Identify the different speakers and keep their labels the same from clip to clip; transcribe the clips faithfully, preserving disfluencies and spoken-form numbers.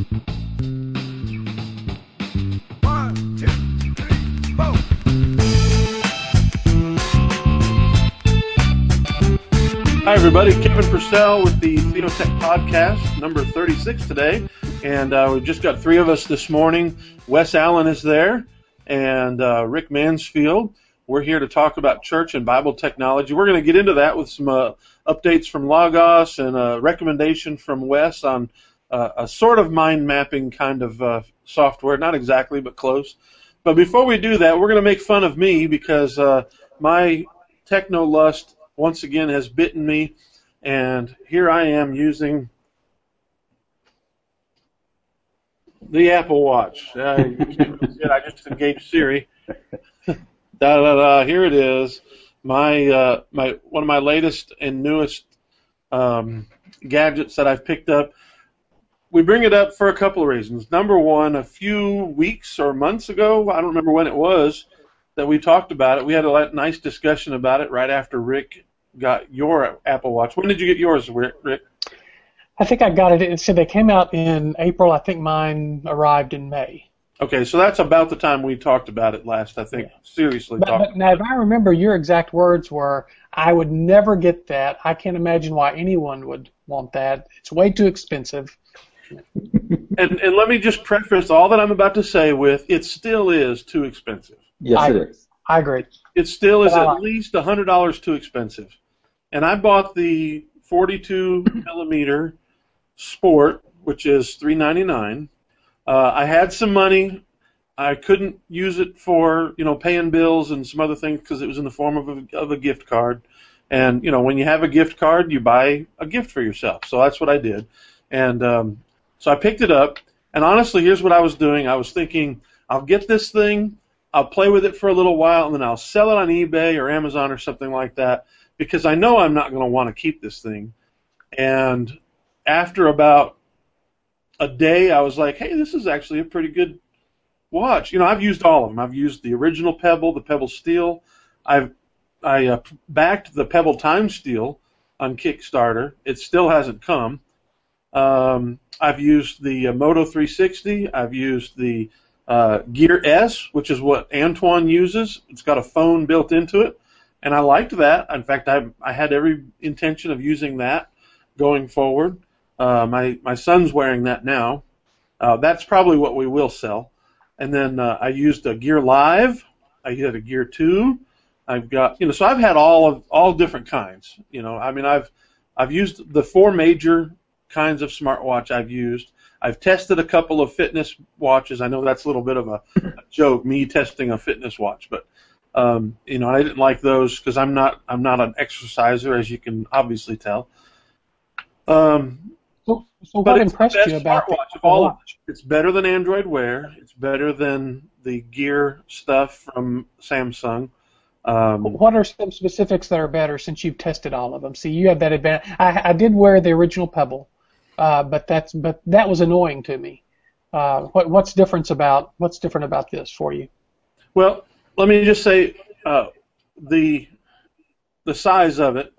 Speaker 1: One, two, three, four.
Speaker 2: Hi, everybody. Kevin Purcell with the Theotech Podcast, number thirty-six today. And uh, we've just got three of us this morning. Wes Allen is there, and uh, Rick Mansfield. We're here to talk about church and Bible technology. We're going to get into that with some uh, updates from Logos and a recommendation from Wes on uh, a sort of mind mapping kind of uh, software. Not exactly, but close. But before we do that, we're going to make fun of me because uh, my techno lust once again has bitten me, and here I am using the Apple Watch. Uh, you can't really see it. I just engaged Siri. da, da, da, here it is. My uh, my one of my latest and newest um, gadgets that I've picked up. We bring it up for a couple of reasons. Number one, a few weeks or months ago, I don't remember when it was, that we talked about it. We had a nice discussion about it right after Rick got your Apple Watch. When did you get yours, Rick?
Speaker 3: I think I got it. It said they came out in April. I think mine arrived in May.
Speaker 2: Okay, so that's about the time we talked about it last, I think, yeah. Seriously
Speaker 3: but,
Speaker 2: talked.
Speaker 3: But now, if I remember, your exact words were, I would never get that. I can't imagine why anyone would want that. It's way too expensive.
Speaker 2: and, and let me just preface all that I'm about to say with, it still is too expensive.
Speaker 4: Yes,
Speaker 3: I,
Speaker 4: it is.
Speaker 3: I agree.
Speaker 2: It still is
Speaker 3: uh,
Speaker 2: at least one hundred dollars too expensive. And I bought the forty-two millimeter Sport, which is three ninety-nine. Uh, I had some money. I couldn't use it for, you know, paying bills and some other things because it was in the form of a, of a gift card. And, you know, when you have a gift card, you buy a gift for yourself. So that's what I did. And um, so I picked it up. And honestly, here's what I was doing. I was thinking, I'll get this thing, I'll play with it for a little while, and then I'll sell it on eBay or Amazon or something like that because I know I'm not going to want to keep this thing. And after about a day, I was like, hey, this is actually a pretty good watch. You know, I've used all of them. I've used the original Pebble, the Pebble Steel. I've I uh, backed the Pebble Time Steel on Kickstarter. It still hasn't come. Um, I've used the uh, Moto three sixty. I've used the uh, Gear S, which is what Antoine uses. It's got a phone built into it, and I liked that. In fact, I I had every intention of using that going forward. Uh, my my son's wearing that now. Uh, that's probably what we will sell. And then uh, I used a Gear Live. I had a Gear two. I've got, you know, so I've had all of all different kinds. You know, I mean, I've I've used the four major kinds of smartwatch I've used. I've tested a couple of fitness watches. I know that's a little bit of a, a joke, me testing a fitness watch, but um, you know, I didn't like those because I'm not I'm not an exerciser, as you can obviously tell. Um,
Speaker 3: So, so what impressed you about the
Speaker 2: of all of it. It's better than Android Wear. It's better than the Gear stuff from Samsung. Um,
Speaker 3: what are some specifics that are better since you've tested all of them? See, you have that advantage. I, I did wear the original Pebble, uh, but that's but that was annoying to me. Uh, what what's different about what's different about this for you?
Speaker 2: Well, let me just say uh, the the size of it.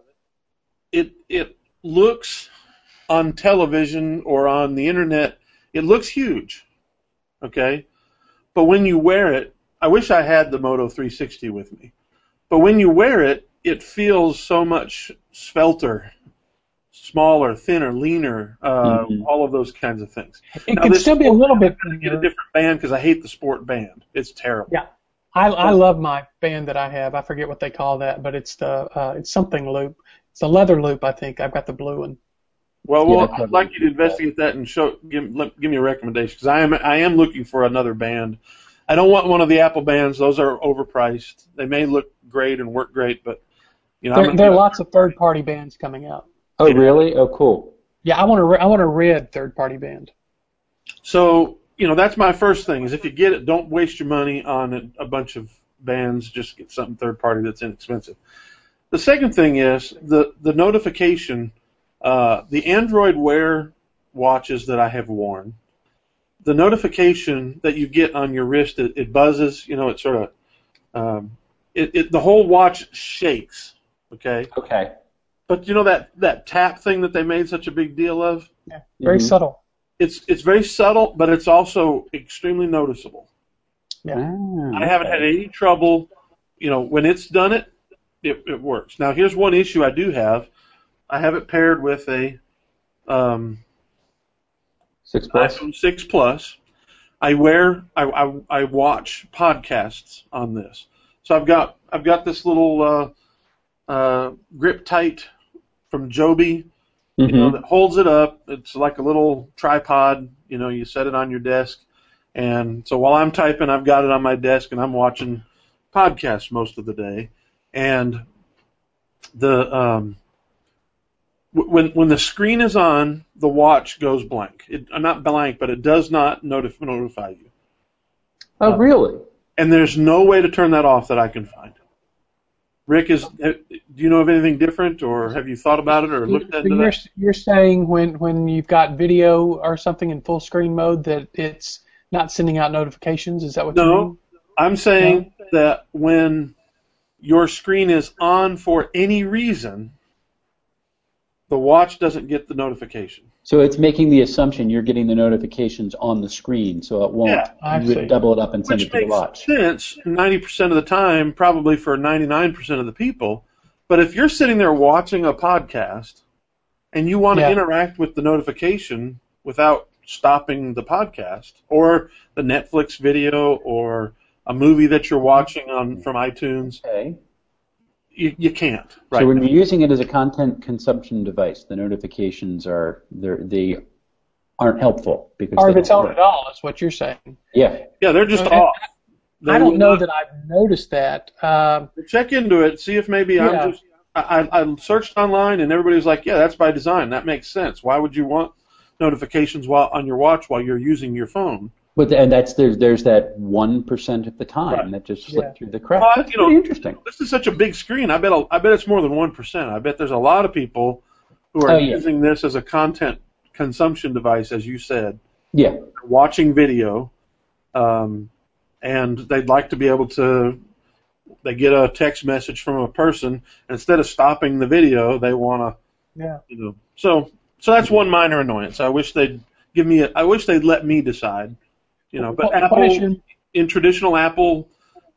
Speaker 2: It it looks on television or on the internet, it looks huge, okay? But when you wear it, I wish I had the Moto three sixty with me, but when you wear it, it feels so much svelter, smaller, thinner, leaner, uh, mm-hmm. all of those kinds of things.
Speaker 3: It now, can still be a little bit...
Speaker 2: I'm going to get a different band because I hate the Sport band. It's terrible.
Speaker 3: Yeah, I, I love my band that I have. I forget what they call that, but it's the uh, it's something loop. It's a leather loop, I think. I've got the blue one.
Speaker 2: Well, well, I'd like you to investigate that and show give let, give me a recommendation because I am I am looking for another band. I don't want one of the Apple bands; those are overpriced. They may look great and work great, but you know,
Speaker 3: there,
Speaker 2: I'm
Speaker 3: there are lots of third-party bands coming out.
Speaker 4: Oh, really? Oh, cool.
Speaker 3: Yeah, I want a I want a red third-party band.
Speaker 2: So you know, that's my first thing: is if you get it, don't waste your money on a, a bunch of bands. Just get something third-party that's inexpensive. The second thing is the the notification. Uh, the Android Wear watches that I have worn, the notification that you get on your wrist, it, it buzzes, you know, it sort of, um, it, it the whole watch shakes, okay?
Speaker 4: Okay.
Speaker 2: But you know that, that tap thing that they made such a big deal of?
Speaker 3: Yeah, very mm-hmm. subtle.
Speaker 2: it's it's very subtle, but it's also extremely noticeable.
Speaker 3: Yeah.
Speaker 4: Ah,
Speaker 2: I haven't had
Speaker 4: okay.
Speaker 2: any trouble. You know, when it's done it, it, it works. Now, here's one issue I do have. I have it paired with a um,
Speaker 4: Six plus.
Speaker 2: iPhone six Plus. I wear, I, I, I watch podcasts on this. So I've got I've got this little uh, uh, grip tight from Joby, you know,
Speaker 4: Mm-hmm.
Speaker 2: that holds it up. It's like a little tripod. You know, you set it on your desk, and so while I'm typing, I've got it on my desk, and I'm watching podcasts most of the day. And the um, w- when when the screen is on, the watch goes blank. It, uh, not blank, but it does not notif- notify you.
Speaker 4: Oh,
Speaker 2: Uh,
Speaker 4: really?
Speaker 2: And there's no way to turn that off that I can find. Rick, is do you know of anything different, or have you thought about it, or looked
Speaker 3: So
Speaker 2: into
Speaker 3: you're
Speaker 2: that?
Speaker 3: you're saying when when you've got video or something in full screen mode that it's not sending out notifications? Is that what you
Speaker 2: No,
Speaker 3: mean?
Speaker 2: I'm saying that when your screen is on for any reason, the watch doesn't get the notification.
Speaker 4: So it's making the assumption you're getting the notifications on the screen, so it won't
Speaker 2: Yeah,
Speaker 3: I
Speaker 4: ri-
Speaker 3: see.
Speaker 4: double it up and send
Speaker 2: Which
Speaker 4: it to the
Speaker 2: makes
Speaker 4: watch.
Speaker 2: sense ninety percent of the time, probably for ninety-nine percent of the people. But if you're sitting there watching a podcast and you want to
Speaker 3: Yeah.
Speaker 2: interact with the notification without stopping the podcast or the Netflix video or a movie that you're watching on from iTunes,
Speaker 4: Okay.
Speaker 2: you, you can't. Right
Speaker 4: So when
Speaker 2: now.
Speaker 4: you're using it as a content consumption device, the notifications are they're, they aren't helpful because
Speaker 3: Or
Speaker 4: they
Speaker 3: if it's
Speaker 4: don't
Speaker 3: on
Speaker 4: work.
Speaker 3: at all, is what you're saying.
Speaker 4: Yeah.
Speaker 2: Yeah, they're just
Speaker 3: Okay.
Speaker 2: off. They
Speaker 3: I
Speaker 2: will
Speaker 3: don't know
Speaker 2: not-
Speaker 3: that I've noticed that. Um,
Speaker 2: Check into it. See if maybe
Speaker 3: Yeah.
Speaker 2: I'm just. I, I I searched online and everybody was like, "Yeah, that's by design. That makes sense. Why would you want notifications while on your watch while you're using your phone?"
Speaker 4: But and that's there's there's that one percent of the time
Speaker 2: Right.
Speaker 4: that just slipped
Speaker 3: Yeah.
Speaker 4: through the cracks.
Speaker 2: Well,
Speaker 4: That's
Speaker 2: you know,
Speaker 4: pretty interesting.
Speaker 2: This is such a big screen. I bet. a- I bet it's more than one percent. I bet there's a lot of people who are
Speaker 4: Oh, yeah.
Speaker 2: using this as a content consumption device, as you said,
Speaker 4: Yeah.
Speaker 2: watching video, um, and they'd like to be able to. They get a text message from a person, and instead of stopping the video, they want to.
Speaker 3: yeah.
Speaker 2: You know, so so that's one minor annoyance. I wish they'd give me. A, I wish they'd let me decide. You know, but
Speaker 3: What-
Speaker 2: Apple,
Speaker 3: what is your-
Speaker 2: in traditional Apple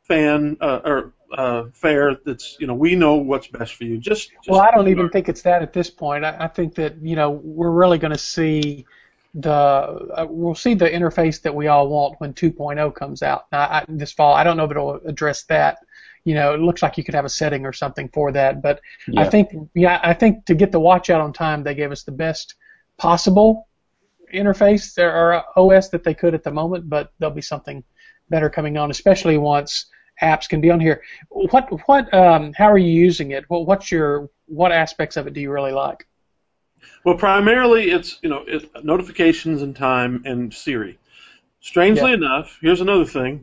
Speaker 2: fan uh, or uh, fare, that's you know we know what's best for you. Just, just
Speaker 3: Well, I don't even think it's that at this point. I, I think that you know we're really going to see the uh, we'll see the interface that we all want when two point oh comes out now, I, this fall. I don't know if it'll address that. You know, it looks like you could have a setting or something for that, but
Speaker 4: Yeah.
Speaker 3: I think yeah, I think to get the watch out on time, they gave us the best possible interface or O S that they could at the moment, but there'll be something better coming on, especially once apps can be on here. What what um how are you using it? What what's your what aspects of it do you really like?
Speaker 2: Well, primarily it's you know it, notifications and time and Siri. Strangely
Speaker 3: Yeah.
Speaker 2: enough, here's another thing: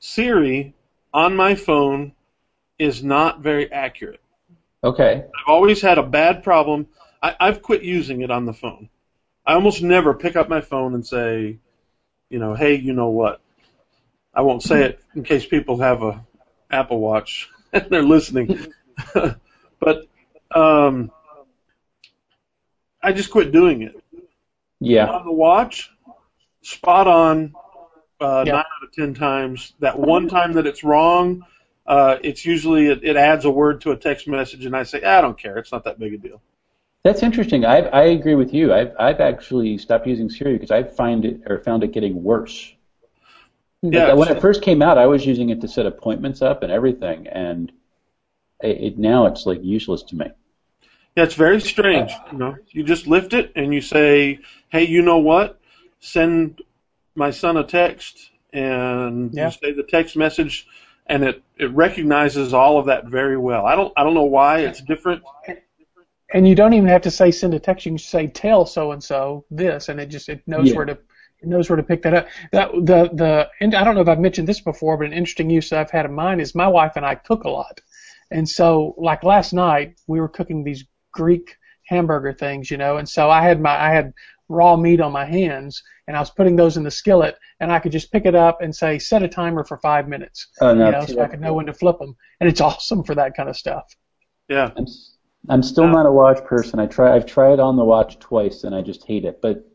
Speaker 2: Siri on my phone is not very accurate.
Speaker 4: Okay.
Speaker 2: I've always had a bad problem. I, I've quit using it on the phone. I almost never pick up my phone and say, you know, hey, you know what? I won't say it in case people have a Apple Watch and they're listening. But um, I just quit doing it.
Speaker 4: Yeah.
Speaker 2: On the watch, spot on, uh,
Speaker 3: Yeah.
Speaker 2: nine out of ten times. That one time that it's wrong, uh, it's usually it, it adds a word to a text message, and I say, I don't care. It's not that big a deal.
Speaker 4: That's interesting. I I agree with you. I've I've actually stopped using Siri because I find it or found it getting worse.
Speaker 2: Yeah,
Speaker 4: Like, when it first came out, I was using it to set appointments up and everything, and it, it now it's like useless to me.
Speaker 2: Yeah, it's very strange. You know, you just lift it and you say, "Hey, you know what? Send my son a text," and
Speaker 3: Yeah.
Speaker 2: you say the text message, and it, it recognizes all of that very well. I don't I don't know why it's different.
Speaker 3: And you don't even have to say send a text. You can say tell so and so this, and it just it knows
Speaker 4: Yeah.
Speaker 3: where to it knows where to pick that up. That the the and I don't know if I've mentioned this before, but an interesting use I've had of mine is my wife and I cook a lot, and so like last night we were cooking these Greek hamburger things, you know, and so I had my I had raw meat on my hands, and I was putting those in the skillet, and I could just pick it up and say set a timer for five minutes,
Speaker 4: Oh, no,
Speaker 3: you know,
Speaker 4: see,
Speaker 3: so I
Speaker 4: that's
Speaker 3: could know when to flip them, and it's awesome for that kind of stuff.
Speaker 2: Yeah.
Speaker 4: I'm s- I'm still
Speaker 2: Yeah.
Speaker 4: not a watch person. I try I've tried on the watch twice and I just hate it. But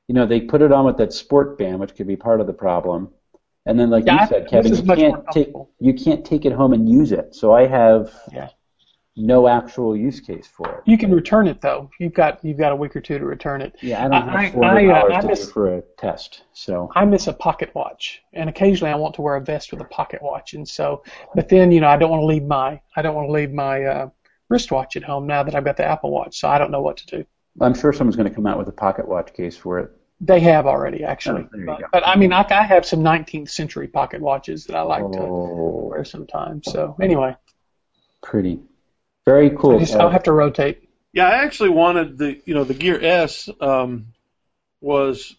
Speaker 4: you know, they put it on with that sport band, which could be part of the problem. And then, like
Speaker 3: Yeah,
Speaker 4: you
Speaker 3: I-
Speaker 4: said, Kevin,
Speaker 3: this
Speaker 4: you
Speaker 3: is much more
Speaker 4: can't take
Speaker 3: comfortable.
Speaker 4: you can't take it home and use it. So I have
Speaker 3: Yeah.
Speaker 4: no actual use case for it.
Speaker 3: You can return it though. You've got you've got a week or two to return it.
Speaker 4: Yeah, I don't
Speaker 3: I-
Speaker 4: have four hundred
Speaker 3: I- uh,
Speaker 4: dollars
Speaker 3: I
Speaker 4: to
Speaker 3: miss-
Speaker 4: do for a test. So
Speaker 3: I miss a pocket watch, and occasionally I want to wear a vest with a pocket watch, and so, but then you know I don't want to leave my I don't want to leave my uh, wristwatch at home now that I've got the Apple Watch, so I don't know what to do.
Speaker 4: I'm sure someone's going to come out with a pocket watch case for it.
Speaker 3: They have already actually,
Speaker 4: Oh, there you
Speaker 3: but,
Speaker 4: go.
Speaker 3: but I mean I, I have some nineteenth century pocket watches that I like to
Speaker 4: Oh,
Speaker 3: wear sometimes. So anyway,
Speaker 4: pretty. Very cool.
Speaker 3: I just I'll have to rotate.
Speaker 2: Yeah, I actually wanted the you know the Gear S um, was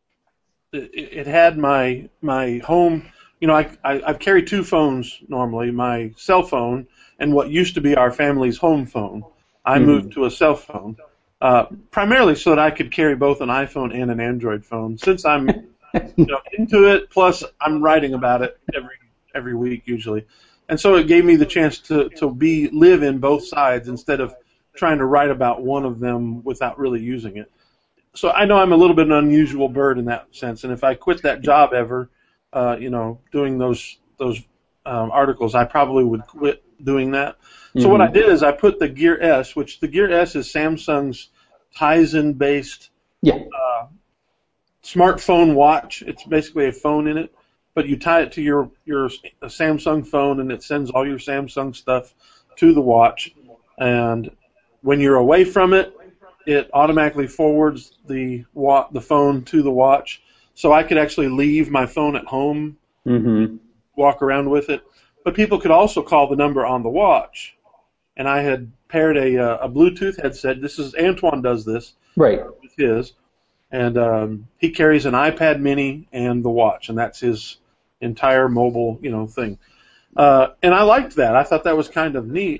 Speaker 2: it, it had my my home. You know, I, I I've carried two phones normally, my cell phone and what used to be our family's home phone. I
Speaker 4: Mhm.
Speaker 2: moved to a cell phone, uh, primarily so that I could carry both an iPhone and an Android phone. Since I'm you know, into it, plus I'm writing about it every every week usually, and so it gave me the chance to to be live in both sides instead of trying to write about one of them without really using it. So I know I'm a little bit an unusual bird in that sense, and if I quit that job ever, uh, you know, doing those those um, articles, I probably would quit doing that. So what I did is I put the Gear S, which the Gear S is Samsung's Tizen-based
Speaker 4: Yeah.
Speaker 2: uh, smartphone watch. It's basically a phone in it, but you tie it to your your a Samsung phone, and it sends all your Samsung stuff to the watch. And when you're away from it, it automatically forwards the wa- the phone to the watch. So I could actually leave my phone at home,
Speaker 4: Mm-hmm.
Speaker 2: walk around with it. But people could also call the number on the watch. And I had paired a uh, a Bluetooth headset. This is Antoine does this
Speaker 4: Right.
Speaker 2: with his, and um, he carries an iPad Mini and the watch, and that's his entire mobile, you know, thing. Uh, and I liked that. I thought that was kind of neat.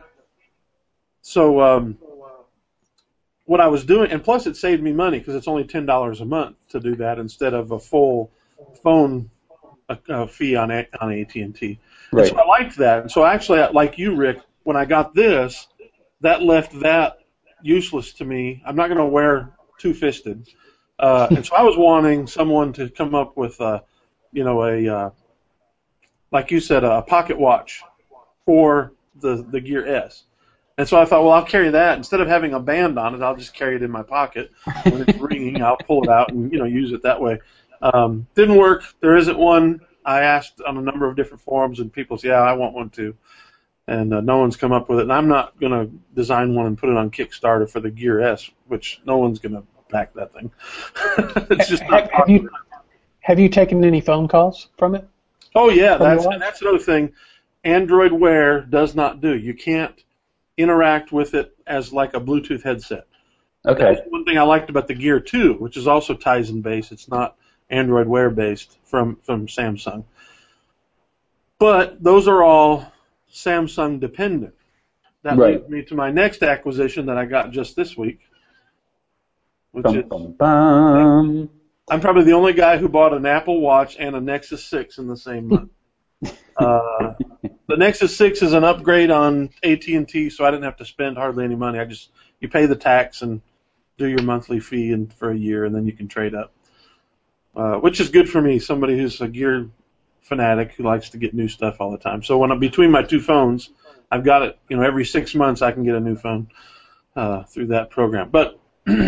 Speaker 2: So um, what I was doing, and plus it saved me money because it's only ten dollars a month to do that instead of a full phone uh, uh, fee on a, on A T and T. And
Speaker 4: Right.
Speaker 2: so I liked that. And so actually, like you, Rick, when I got this, that left that useless to me. I'm not going to wear two-fisted. Uh, and so I was wanting someone to come up with, a, you know, a, uh, like you said, a pocket watch for the, the Gear S. And so I thought, well, I'll carry that. Instead of having a band on it, I'll just carry it in my pocket. When it's ringing, I'll pull it out and, you know, use it that way. Um, didn't work. There isn't one. I asked on a number of different forums, and people say, yeah, I want one too. And uh, no one's come up with it. And I'm not going to design one and put it on Kickstarter for the Gear S, which no one's going to back that thing. It's just not
Speaker 3: Have, have you have you taken any phone calls from it?
Speaker 2: Oh, yeah,
Speaker 3: From the
Speaker 2: that's
Speaker 3: watch?
Speaker 2: and that's another thing Android Wear does not do. You can't interact with it as like a Bluetooth headset.
Speaker 4: Okay.
Speaker 2: That's one thing I liked about the Gear two, which is also Tizen-based. It's not Android Wear-based from, from Samsung. But those are all Samsung-dependent. That
Speaker 4: Right.
Speaker 2: leads me to my next acquisition that I got just this week, which
Speaker 4: Bum,
Speaker 2: is
Speaker 4: bum, bum.
Speaker 2: I'm probably the only guy who bought an Apple Watch and a Nexus six in the same month. uh, the Nexus six is an upgrade on A T and T, so I didn't have to spend hardly any money. I just you pay the tax and do your monthly fee and for a year, and then you can trade up, uh, which is good for me, somebody who's a gear fanatic who likes to get new stuff all the time. So when I'm between my two phones, I've got it. You know, every six months I can get a new phone uh, through that program. But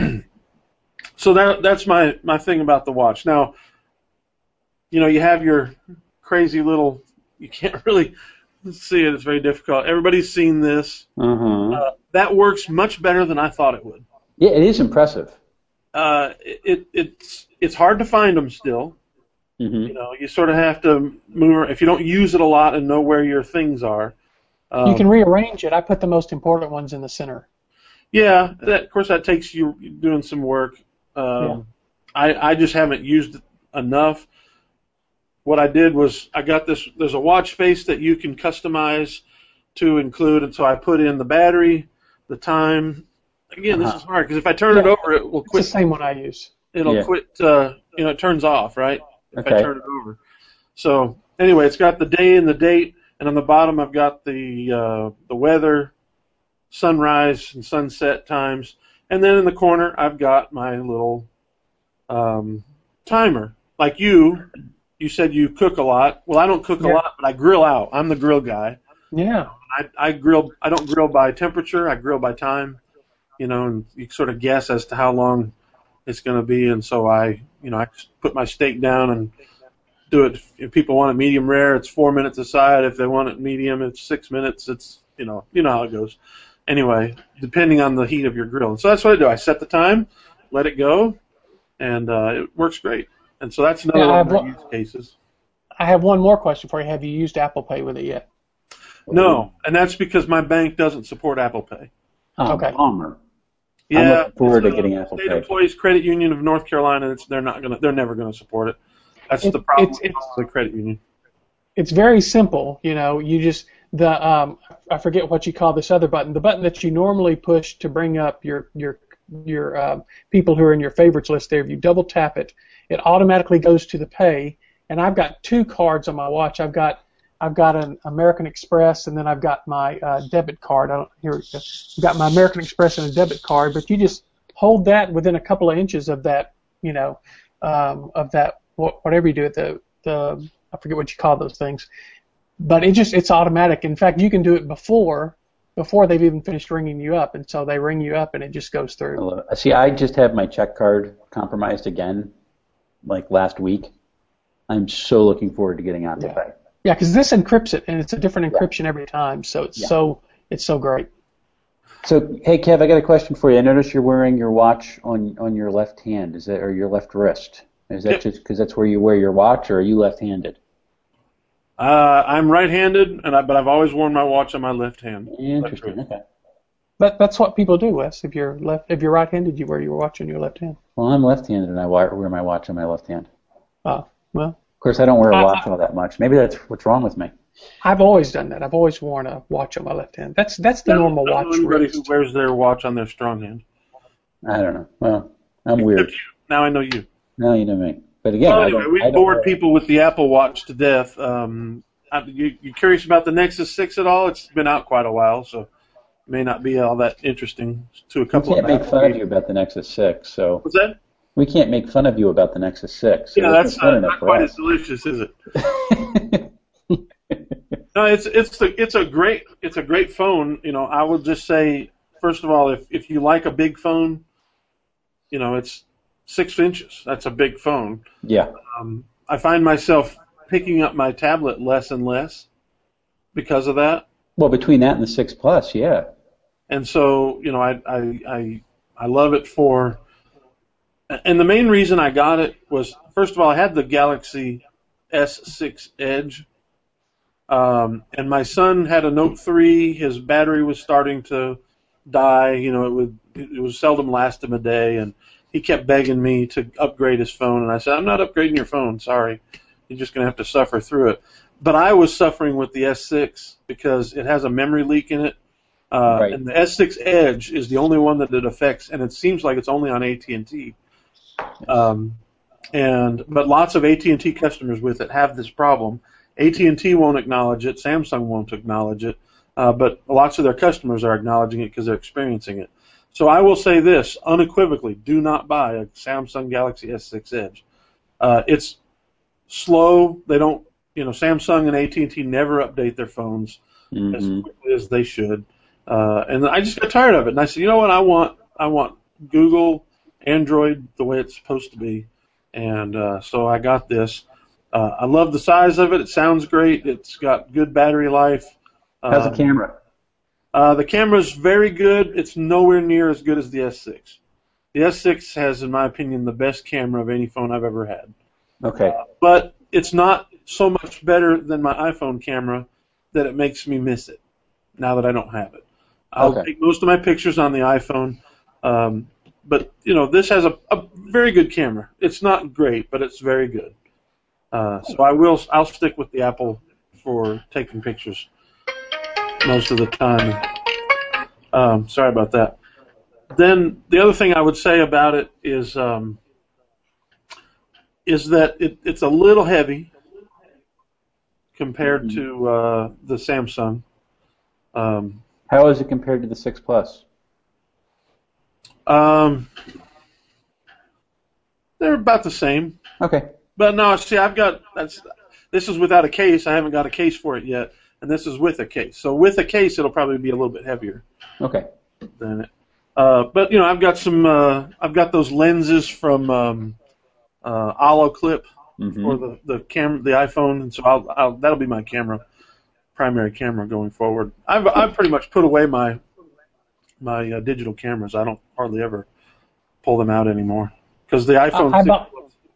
Speaker 2: so that that's my my thing about the watch. Now, you know, you have your crazy little. You can't really see it. It's very difficult. Everybody's seen this.
Speaker 4: Uh-huh.
Speaker 2: Uh, that works much better than I thought it would.
Speaker 4: Yeah, it is impressive.
Speaker 2: Uh, it it's it's hard to find them still.
Speaker 4: Mm-hmm.
Speaker 2: You know, you sort of have to move if you don't use it a lot and know where your things are. Um,
Speaker 3: You can rearrange it. I put the most important ones in the center.
Speaker 2: Yeah, that, of course that takes you doing some work. Um,
Speaker 3: Yeah.
Speaker 2: I I just haven't used it enough. What I did was I got this. There's a watch face that you can customize to include, and so I put in the battery, the time. Again, this
Speaker 4: Uh-huh.
Speaker 2: is hard because if I turn it
Speaker 3: Yeah.
Speaker 2: over, it will
Speaker 3: It's the
Speaker 2: quit.
Speaker 3: same one I use.
Speaker 2: It'll
Speaker 4: Yeah.
Speaker 2: quit. Uh, you know, it turns off, right? If I
Speaker 4: Okay.
Speaker 2: turn it over. So anyway, it's got the day and the date, and on the bottom I've got the uh, the weather, sunrise and sunset times, and then in the corner I've got my little um, timer. Like you, you said you cook a lot. Well, I don't cook a
Speaker 3: Yeah.
Speaker 2: lot, but I grill out. I'm the grill guy.
Speaker 3: Yeah.
Speaker 2: I, I grill. I don't grill by temperature. I grill by time. You know, and you sort of guess as to how long it's going to be. And so I, you know, I put my steak down and do it. If people want it medium rare, it's four minutes aside. If they want it medium, it's six minutes. It's, you know, you know how it goes. Anyway, depending on the heat of your grill. And so that's what I do. I set the time, let it go, and uh, it works great. And so that's another
Speaker 3: Yeah, I
Speaker 2: one
Speaker 3: have
Speaker 2: of my
Speaker 3: one-
Speaker 2: use cases.
Speaker 3: I have one more question for you. Have you used Apple Pay with it yet?
Speaker 2: No, and that's because my bank doesn't support Apple Pay.
Speaker 4: Oh,
Speaker 3: Okay.
Speaker 4: bummer.
Speaker 2: Yeah,
Speaker 4: looking forward
Speaker 2: it's,
Speaker 4: to getting
Speaker 2: uh,
Speaker 4: Apple
Speaker 2: State
Speaker 4: Pay.
Speaker 2: Employees Credit Union of North Carolina. It's, they're not gonna. They're never gonna support it. That's
Speaker 3: It-
Speaker 2: the problem
Speaker 3: it's-
Speaker 2: with
Speaker 3: it's-
Speaker 2: the credit union.
Speaker 3: It's very simple. You know, you just the um, I forget what you call this other button. The button that you normally push to bring up your your your uh, people who are in your favorites list. There, if you double tap it, it automatically goes to the pay. And I've got two cards on my watch. I've got I've got an American Express, and then I've got my uh, debit card. I don't here we go. I've got my American Express and a debit card. But you just hold that within a couple of inches of that, you know, um, of that wh- whatever you do at the the I forget what you call those things. But it just it's automatic. In fact, you can do it before before they've even finished ringing you up, and so they ring you up, and it just goes
Speaker 4: I
Speaker 3: through.
Speaker 4: love it. See, I just have my check card compromised again, like last week. I'm so looking forward to getting Apple
Speaker 3: Yeah.
Speaker 4: Pay.
Speaker 3: Yeah, because this encrypts it, and it's a different encryption every time, so it's
Speaker 4: Yeah.
Speaker 3: so it's so great.
Speaker 4: So, hey, Kev, I got a question for you. I noticed you're wearing your watch on, on your left hand, is that or your left wrist? Is that
Speaker 2: Yep.
Speaker 4: just because that's where you wear your watch, or are you left-handed?
Speaker 2: Uh, I'm right-handed, and I, but I've always worn my watch on my left hand.
Speaker 4: Interesting. Okay.
Speaker 3: But that's what people do, Wes. If you're left, if you're right-handed, you wear your watch on your left hand.
Speaker 4: Well, I'm left-handed, and I wi- wear my watch on my left hand.
Speaker 3: Oh, well,
Speaker 4: Of course, I don't wear a
Speaker 3: I-
Speaker 4: watch all that much. Maybe that's what's wrong with me.
Speaker 3: I've always done that. I've always worn a watch on my left hand. That's that's the normal
Speaker 2: I don't know
Speaker 3: watch
Speaker 2: anybody
Speaker 3: wrist.
Speaker 2: who wears their watch on their strong hand.
Speaker 4: I don't know. Well, I'm weird.
Speaker 2: Except you. Now I know you.
Speaker 4: Now you know me. But again,
Speaker 2: Well,
Speaker 4: I
Speaker 2: anyway,
Speaker 4: don't,
Speaker 2: we
Speaker 4: I don't
Speaker 2: bored
Speaker 4: wear-
Speaker 2: people with the Apple Watch to death. Um, I, you, you curious about the Nexus six at all? It's been out quite a while, so it may not be all that interesting to a
Speaker 4: We
Speaker 2: couple
Speaker 4: can't
Speaker 2: of
Speaker 4: make
Speaker 2: Apple
Speaker 4: fun of
Speaker 2: people.
Speaker 4: you about the Nexus six, so
Speaker 2: What's that?
Speaker 4: we can't make fun of you about the Nexus six. So
Speaker 2: Yeah,
Speaker 4: there's
Speaker 2: that's
Speaker 4: no fun
Speaker 2: uh,
Speaker 4: enough
Speaker 2: not
Speaker 4: for
Speaker 2: quite
Speaker 4: us.
Speaker 2: as delicious, is it? No, it's it's the, it's a great it's a great phone. You know, I would just say first of all, if if you like a big phone, you know, it's six inches. That's a big phone.
Speaker 4: Yeah.
Speaker 2: Um, I find myself picking up my tablet less and less because of that.
Speaker 4: Well, between that and the six Plus, yeah.
Speaker 2: And so, you know, I, I, I, I love it for, and the main reason I got it was, first of all, I had the Galaxy S six Edge, um, and my son had a Note three. His battery was starting to die. You know, it would, it was seldom last him a day, and he kept begging me to upgrade his phone, and I said, I'm not upgrading your phone, sorry. You're just going to have to suffer through it. But I was suffering with the S six because it has a memory leak in it. Uh,
Speaker 4: Right.
Speaker 2: And the S six Edge is the only one that it affects, and it seems like it's only on A T and T. Um, and but lots of A T and T customers with it have this problem. A T and T won't acknowledge it. Samsung won't acknowledge it. Uh, but lots of their customers are acknowledging it because they're experiencing it. So I will say this unequivocally: do not buy a Samsung Galaxy S six Edge. Uh, it's slow. They don't, you know, Samsung and A T and T never update their phones as
Speaker 4: Mhm.
Speaker 2: quickly as they should. Uh, and I just got tired of it, and I said, you know what, I want, I want Google, Android the way it's supposed to be, and uh, so I got this. Uh, I love the size of it. It sounds great. It's got good battery life.
Speaker 4: How's the
Speaker 2: Uh,
Speaker 4: camera?
Speaker 2: uh, the camera's very good. It's nowhere near as good as the S six. The S six has, in my opinion, the best camera of any phone I've ever had.
Speaker 4: Okay.
Speaker 2: But it's not so much better than my iPhone camera that it makes me miss it now that I don't have it. I'll
Speaker 4: Okay.
Speaker 2: take most of my pictures on the iPhone, um, but you know this has a, a very good camera. It's not great, but it's very good. Uh, so I will. I'll stick with the Apple for taking pictures most of the time. Um, sorry about that. Then the other thing I would say about it is um, is that it, it's a little heavy compared to uh, the Samsung. Um,
Speaker 4: How is it compared to the six Plus?
Speaker 2: um, They're about the same.
Speaker 4: Okay.
Speaker 2: But no, see, I've got that's this is without a case. I haven't got a case for it yet, and this is with a case. So with a case, it'll probably be a little bit heavier.
Speaker 4: Okay.
Speaker 2: Than it. Uh, but you know, I've got some. Uh, I've got those lenses from um, uh, Olloclip
Speaker 4: Mm-hmm.
Speaker 2: for the the cam the iPhone, and so I'll, I'll that'll be my camera, primary camera going forward. I've I've pretty much put away my my uh, digital cameras. I don't hardly ever pull them out anymore because the iPhone
Speaker 3: I, I bought,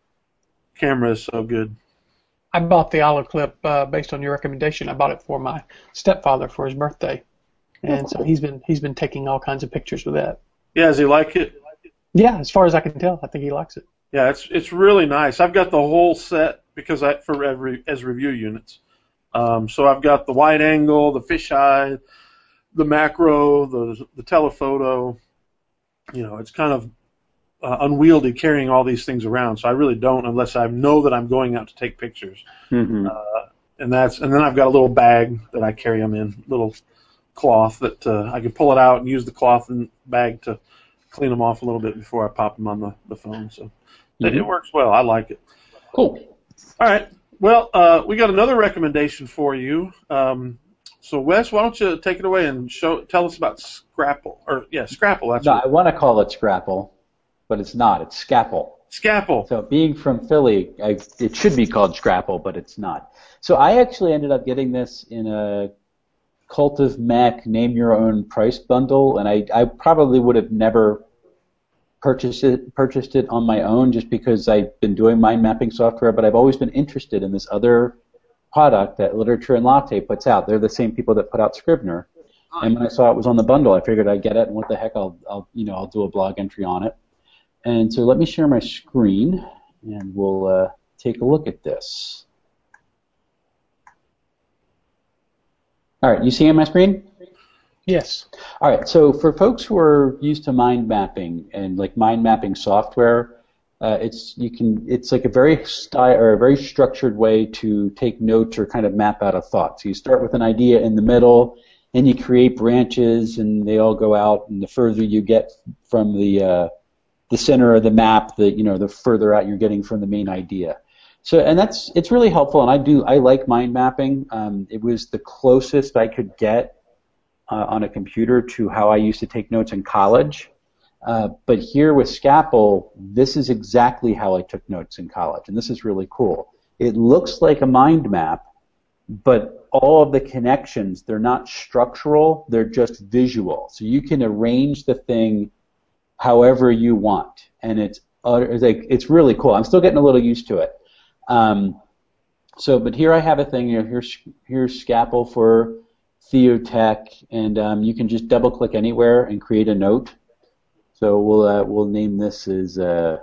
Speaker 2: camera is so good.
Speaker 3: I bought the Olloclip uh, based on your recommendation. I bought it for my stepfather for his birthday, and so he's been he's been taking all kinds of pictures with that.
Speaker 2: Yeah, does he like it?
Speaker 3: Yeah, as far as I can tell, I think he likes it.
Speaker 2: Yeah, it's it's really nice. I've got the whole set because I for every as review units. Um, so I've got the wide angle, the fisheye, the macro, the the telephoto. You know, it's kind of uh, unwieldy carrying all these things around. So I really don't unless I know that I'm going out to take pictures.
Speaker 4: Mm-hmm.
Speaker 2: Uh, and that's and then I've got a little bag that I carry them in, little cloth that uh, I can pull it out and use the cloth and bag to clean them off a little bit before I pop them on the, the phone. So mm-hmm. it, it works well. I like it.
Speaker 4: Cool.
Speaker 2: All right. Well, uh, we got another recommendation for you. Um, so Wes, why don't you take it away and show tell us about Scrapple or yeah, Scrapple. That's
Speaker 4: No,
Speaker 2: what
Speaker 4: I want to call it Scrapple, but it's not. It's Scapple.
Speaker 2: Scapple.
Speaker 4: So being from Philly, I, it should be called Scrapple, but it's not. So I actually ended up getting this in a Cult of Mac Name Your Own Price bundle, and I, I probably would have never purchased it purchased it on my own just because I've been doing mind mapping software, but I've always been interested in this other product that Literature and Latte puts out. They're the same people that put out Scrivener. And when I saw it was on the bundle, I figured I'd get it, and what the heck, I'll, I'll you know I'll do a blog entry on it. And so let me share my screen, and we'll uh, take a look at this. All right, you seeing my screen?
Speaker 3: Yes.
Speaker 4: All right, so for folks who are used to mind mapping and like mind mapping software, uh, it's you can it's like a very style or a very structured way to take notes or kind of map out a thought. So you start with an idea in the middle, and you create branches, and they all go out. And the further you get from the uh, the center of the map, the you know the further out you're getting from the main idea. So and that's it's really helpful, and I do I like mind mapping. Um, it was the closest I could get Uh, on a computer to how I used to take notes in college. Uh, but here with Scapple, this is exactly how I took notes in college, and this is really cool. It looks like a mind map, but all of the connections, they're not structural, they're just visual. So you can arrange the thing however you want, and it's, uh, it's, like, it's really cool. I'm still getting a little used to it. Um, so, but here I have a thing, you know, here's, here's Scapple for Theotech, and um, you can just double-click anywhere and create a note. So we'll uh, we'll name this as uh,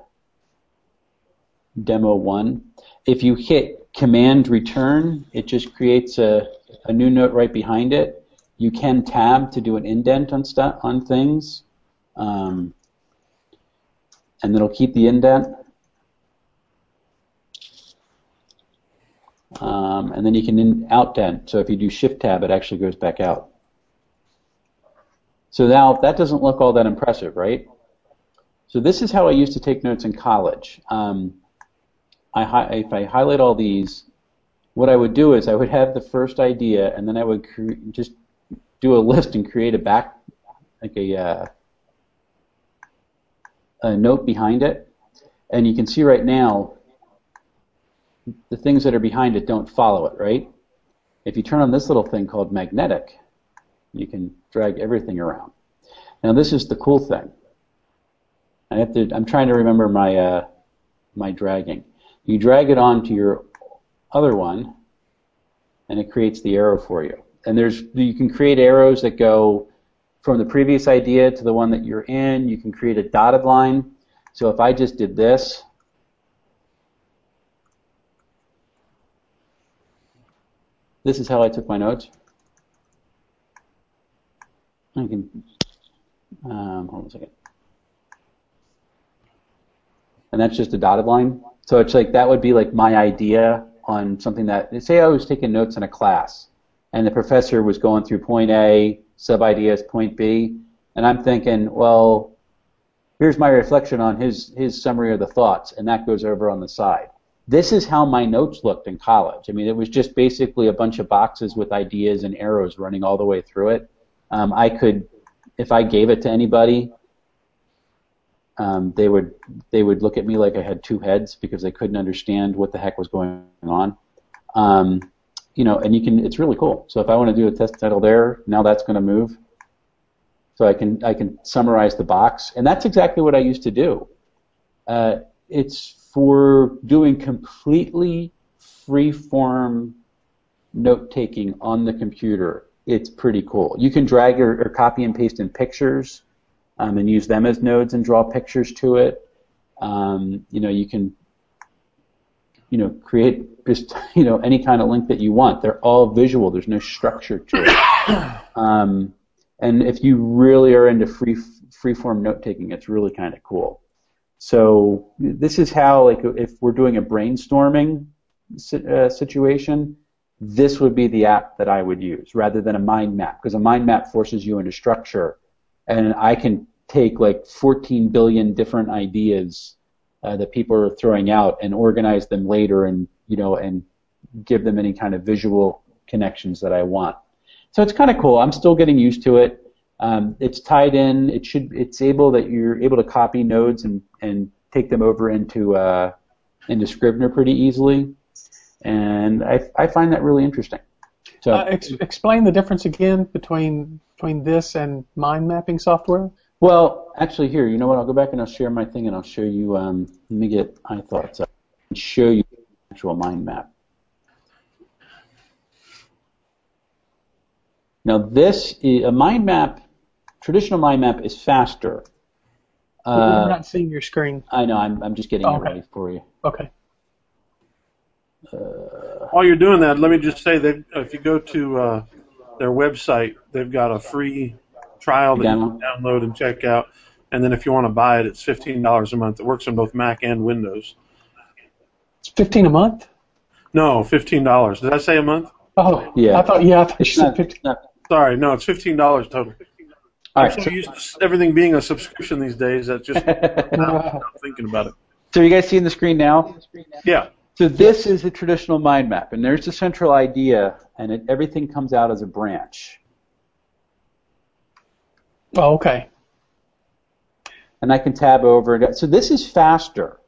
Speaker 4: Demo One. If you hit Command Return, it just creates a, a new note right behind it. You can tab to do an indent on stu on things, um, and it'll keep the indent. Um, and then you can in outdent. So if you do Shift Tab, it actually goes back out. So now that doesn't look all that impressive, right? So this is how I used to take notes in college. Um, I hi if I highlight all these, what I would do is I would have the first idea, and then I would cre just do a list and create a back, like a, uh, a note behind it. And you can see right now, the things that are behind it don't follow it, right? If you turn on this little thing called magnetic, you can drag everything around. Now this is the cool thing. I have to. I'm trying to remember my uh, my dragging. You drag it onto your other one, and it creates the arrow for you. And there's you can create arrows that go from the previous idea to the one that you're in. You can create a dotted line. So if I just did this. This is how I took my notes. I can, um, hold on a second. And that's just a dotted line. So it's like, that would be like my idea on something that, say I was taking notes in a class, and the professor was going through point A, sub-ideas, point B, and I'm thinking, well, here's my reflection on his, his summary of the thoughts, and that goes over on the side. This is how my notes looked in college. I mean, it was just basically a bunch of boxes with ideas and arrows running all the way through it. Um, I could, if I gave it to anybody, um, they would they would look at me like I had two heads because they couldn't understand what the heck was going on. Um, you know, and you can, it's really cool. So if I want to do a test title there, now that's going to move. So I can I can summarize the box, and that's exactly what I used to do. Uh, it's for doing completely free-form note-taking on the computer. It's pretty cool. You can drag or, or copy and paste in pictures um, and use them as nodes and draw pictures to it. Um, you know, you can, you know, create just you know any kind of link that you want. They're all visual. There's no structure to it. Um, and if you really are into free free-form note-taking, it's really kind of cool. So this is how, like, if we're doing a brainstorming uh, situation, this would be the app that I would use rather than a mind map, because a mind map forces you into structure, and I can take like fourteen billion different ideas uh, that people are throwing out and organize them later, and you know, and give them any kind of visual connections that I want. So it's kind of cool. I'm still getting used to it. Um, it's tied in. It should. It's able that you're able to copy nodes and, and take them over into uh, into Scrivener pretty easily, and I, I find that really interesting. So
Speaker 3: uh, ex- explain the difference again between between this and mind mapping software.
Speaker 4: Well, actually, here, you know what? I'll go back and I'll share my thing and I'll show you. Um, let me get iThoughts up and show you the actual mind map. Now, this is, a mind map. Traditional mind map is faster.
Speaker 3: Uh, I'm not seeing your screen.
Speaker 4: I know. I'm. I'm just getting
Speaker 3: oh,
Speaker 4: it
Speaker 3: okay.
Speaker 4: ready for you.
Speaker 3: Okay.
Speaker 4: Uh,
Speaker 2: While you're doing that, let me just say that if you go to uh, their website, they've got a free trial that you can download and check out. And then if you want to buy it, it's fifteen dollars a month. It works on both Mac and Windows.
Speaker 3: It's fifteen a month?
Speaker 2: No, fifteen dollars. Did I say a month?
Speaker 3: Oh,
Speaker 4: yeah.
Speaker 3: I thought. Yeah, I thought
Speaker 4: it's
Speaker 3: you
Speaker 4: not,
Speaker 3: said fifteen.
Speaker 4: not,
Speaker 2: Sorry, no, it's fifteen dollars total.
Speaker 4: All
Speaker 2: I'm
Speaker 4: right,
Speaker 2: so
Speaker 4: so,
Speaker 2: used to everything being a subscription these days that just I'm not thinking about it.
Speaker 4: so you guys seeing the screen now?
Speaker 2: Yeah.
Speaker 4: So this is the traditional mind map, and there's the central idea, and it, everything comes out as a branch.
Speaker 3: Oh, okay.
Speaker 4: And I can tab over it. So this is faster.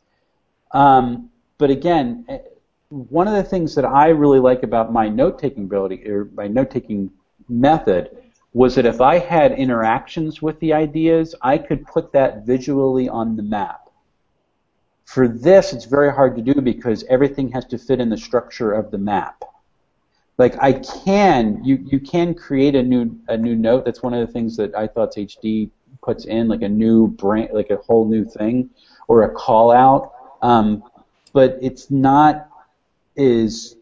Speaker 4: Um, but again, one of the things that I really like about my note-taking ability, or my note-taking method, was that if I had interactions with the ideas, I could put that visually on the map. For this, it's very hard to do because everything has to fit in the structure of the map. Like I can, you, you can create a new a new note. That's one of the things that iThoughts H D puts in, like a new brand, like a whole new thing, or a call out. Um, but it's not is.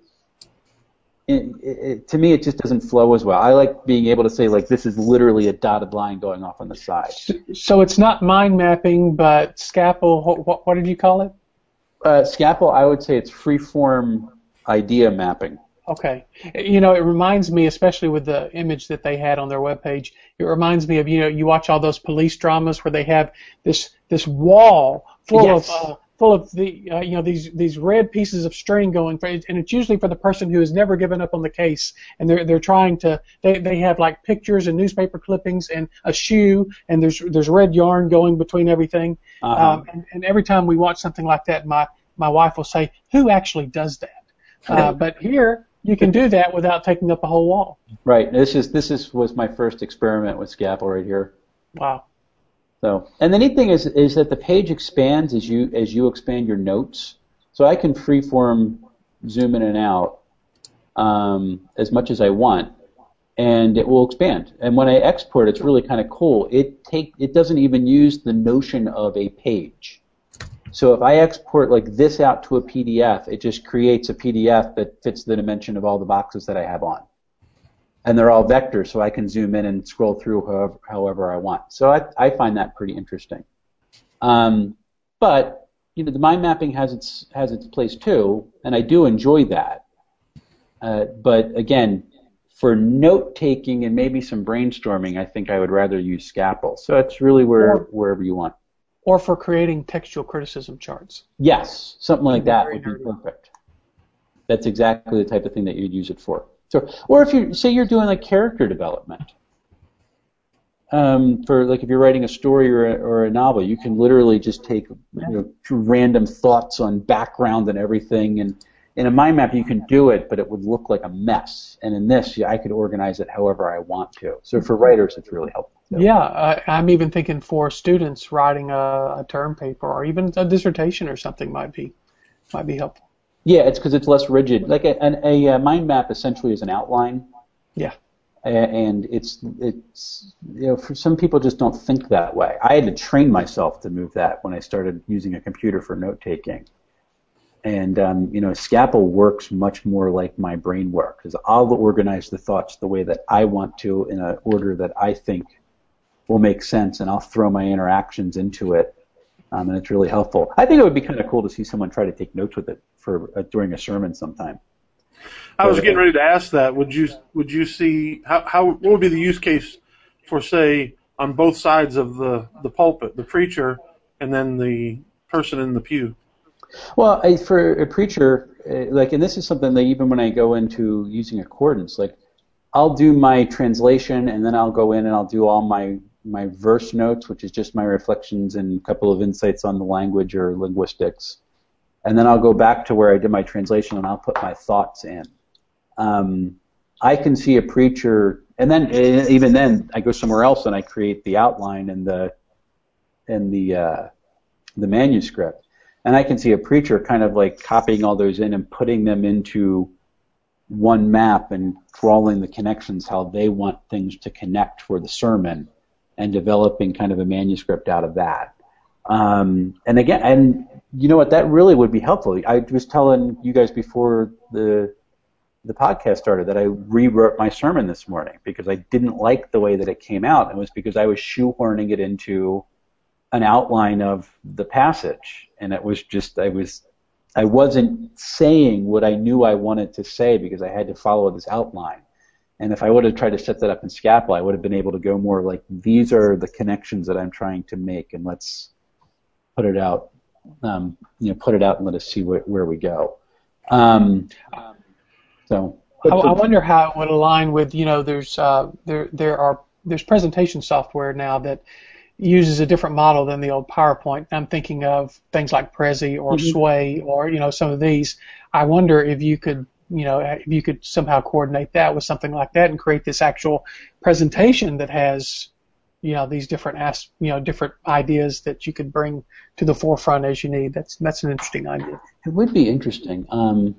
Speaker 4: It, it, to me, it just doesn't flow as well. I like being able to say, like, this is literally a dotted line going off on the side.
Speaker 3: So it's not mind mapping, but Scapple. What, what did you call it?
Speaker 4: Uh, Scapple, I would say it's free-form idea mapping.
Speaker 3: Okay. You know, it reminds me, especially with the image that they had on their webpage, it reminds me of, you know, you watch all those police dramas where they have this this wall full
Speaker 4: Yes.
Speaker 3: of uh, full of the uh, you know these these red pieces of string going for, and it's usually for the person who has never given up on the case, and they're they're trying to they they have like pictures and newspaper clippings and a shoe, and there's there's red yarn going between everything.
Speaker 4: Uh-huh.
Speaker 3: Um, and, and every time we watch something like that, my my wife will say, "Who actually does that?" Uh, but here you can do that without taking up a whole wall.
Speaker 4: Right. This is this is was my first experiment with Scapple right here.
Speaker 3: Wow.
Speaker 4: So, and the neat thing is is that the page expands as you as you expand your notes. So I can freeform zoom in and out um, as much as I want, and it will expand. And when I export, it's really kind of cool. It take it doesn't even use the notion of a page. So if I export like this out to a P D F, it just creates a P D F that fits the dimension of all the boxes that I have on. And they're all vectors, so I can zoom in and scroll through however, however I want. So I, I find that pretty interesting. Um, but you know, the mind mapping has its has its place too, and I do enjoy that. Uh, but again, for note taking and maybe some brainstorming, I think I would rather use Scapple. So it's really where
Speaker 3: Or-
Speaker 4: wherever you want.
Speaker 3: or for creating textual criticism charts.
Speaker 4: Yes, something like that
Speaker 3: Very
Speaker 4: would be
Speaker 3: nerdy.
Speaker 4: perfect. That's exactly the type of thing that you'd use it for. So, or if you say you're doing like character development, um, for like if you're writing a story or a, or a novel, you can literally just take you know, random thoughts on background and everything. And in a mind map, you can do it, but it would look like a mess. And in this, yeah, I could organize it however I want to. So for writers, it's really helpful. Too.
Speaker 3: Yeah, I, I'm even thinking for students writing a, a term paper or even a dissertation or something might be might be helpful.
Speaker 4: Yeah, it's because it's less rigid. Like a, a, a mind map essentially is an outline.
Speaker 3: Yeah.
Speaker 4: And it's it's you know for some people just don't think that way. I had to train myself to move that when I started using a computer for note taking. And um, you know, Scapple works much more like my brain works. Because I'll organize the thoughts the way that I want to in an order that I think will make sense, and I'll throw my interactions into it. Um, and it's really helpful. I think it would be kind of cool to see someone try to take notes with it for uh, during a sermon sometime.
Speaker 2: I was getting ready to ask that. Would you would you see how, how what would be the use case for, say, on both sides of the, the pulpit, the preacher and then the person in the pew?
Speaker 4: Well, I, for a preacher, uh, like, and this is something that even when I go into using accordance, like, I'll do my translation and then I'll go in and I'll do all my my verse notes, which is just my reflections and a couple of insights on the language or linguistics. And then I'll go back to where I did my translation and I'll put my thoughts in. Um, I can see a preacher, and then even then I go somewhere else and I create the outline and the and the uh, the manuscript. And I can see a preacher kind of like copying all those in and putting them into one map and drawing the connections how they want things to connect for the sermon, and developing kind of a manuscript out of that. Um, and again, and you know what, that really would be helpful. I was telling you guys before the the podcast started that I rewrote my sermon this morning because I didn't like the way that it came out. It was because I was shoehorning it into an outline of the passage, and it was just I was I wasn't saying what I knew I wanted to say because I had to follow this outline. And if I would have tried to set that up in Scapple, I would have been able to go more like, these are the connections that I'm trying to make, and let's put it out, um, you know, put it out and let us see wh- where we go. Um, so,
Speaker 3: I, I wonder how it would align with, you know, there's uh, there there are there's presentation software now that uses a different model than the old PowerPoint. I'm thinking of things like Prezi or
Speaker 4: mm-hmm.
Speaker 3: Sway or, you know, some of these. I wonder if you could, you know, if you could somehow coordinate that with something like that and create this actual presentation that has, you know, these different as, you know, different ideas that you could bring to the forefront as you need. That's that's an interesting idea.
Speaker 4: It would be interesting. Um,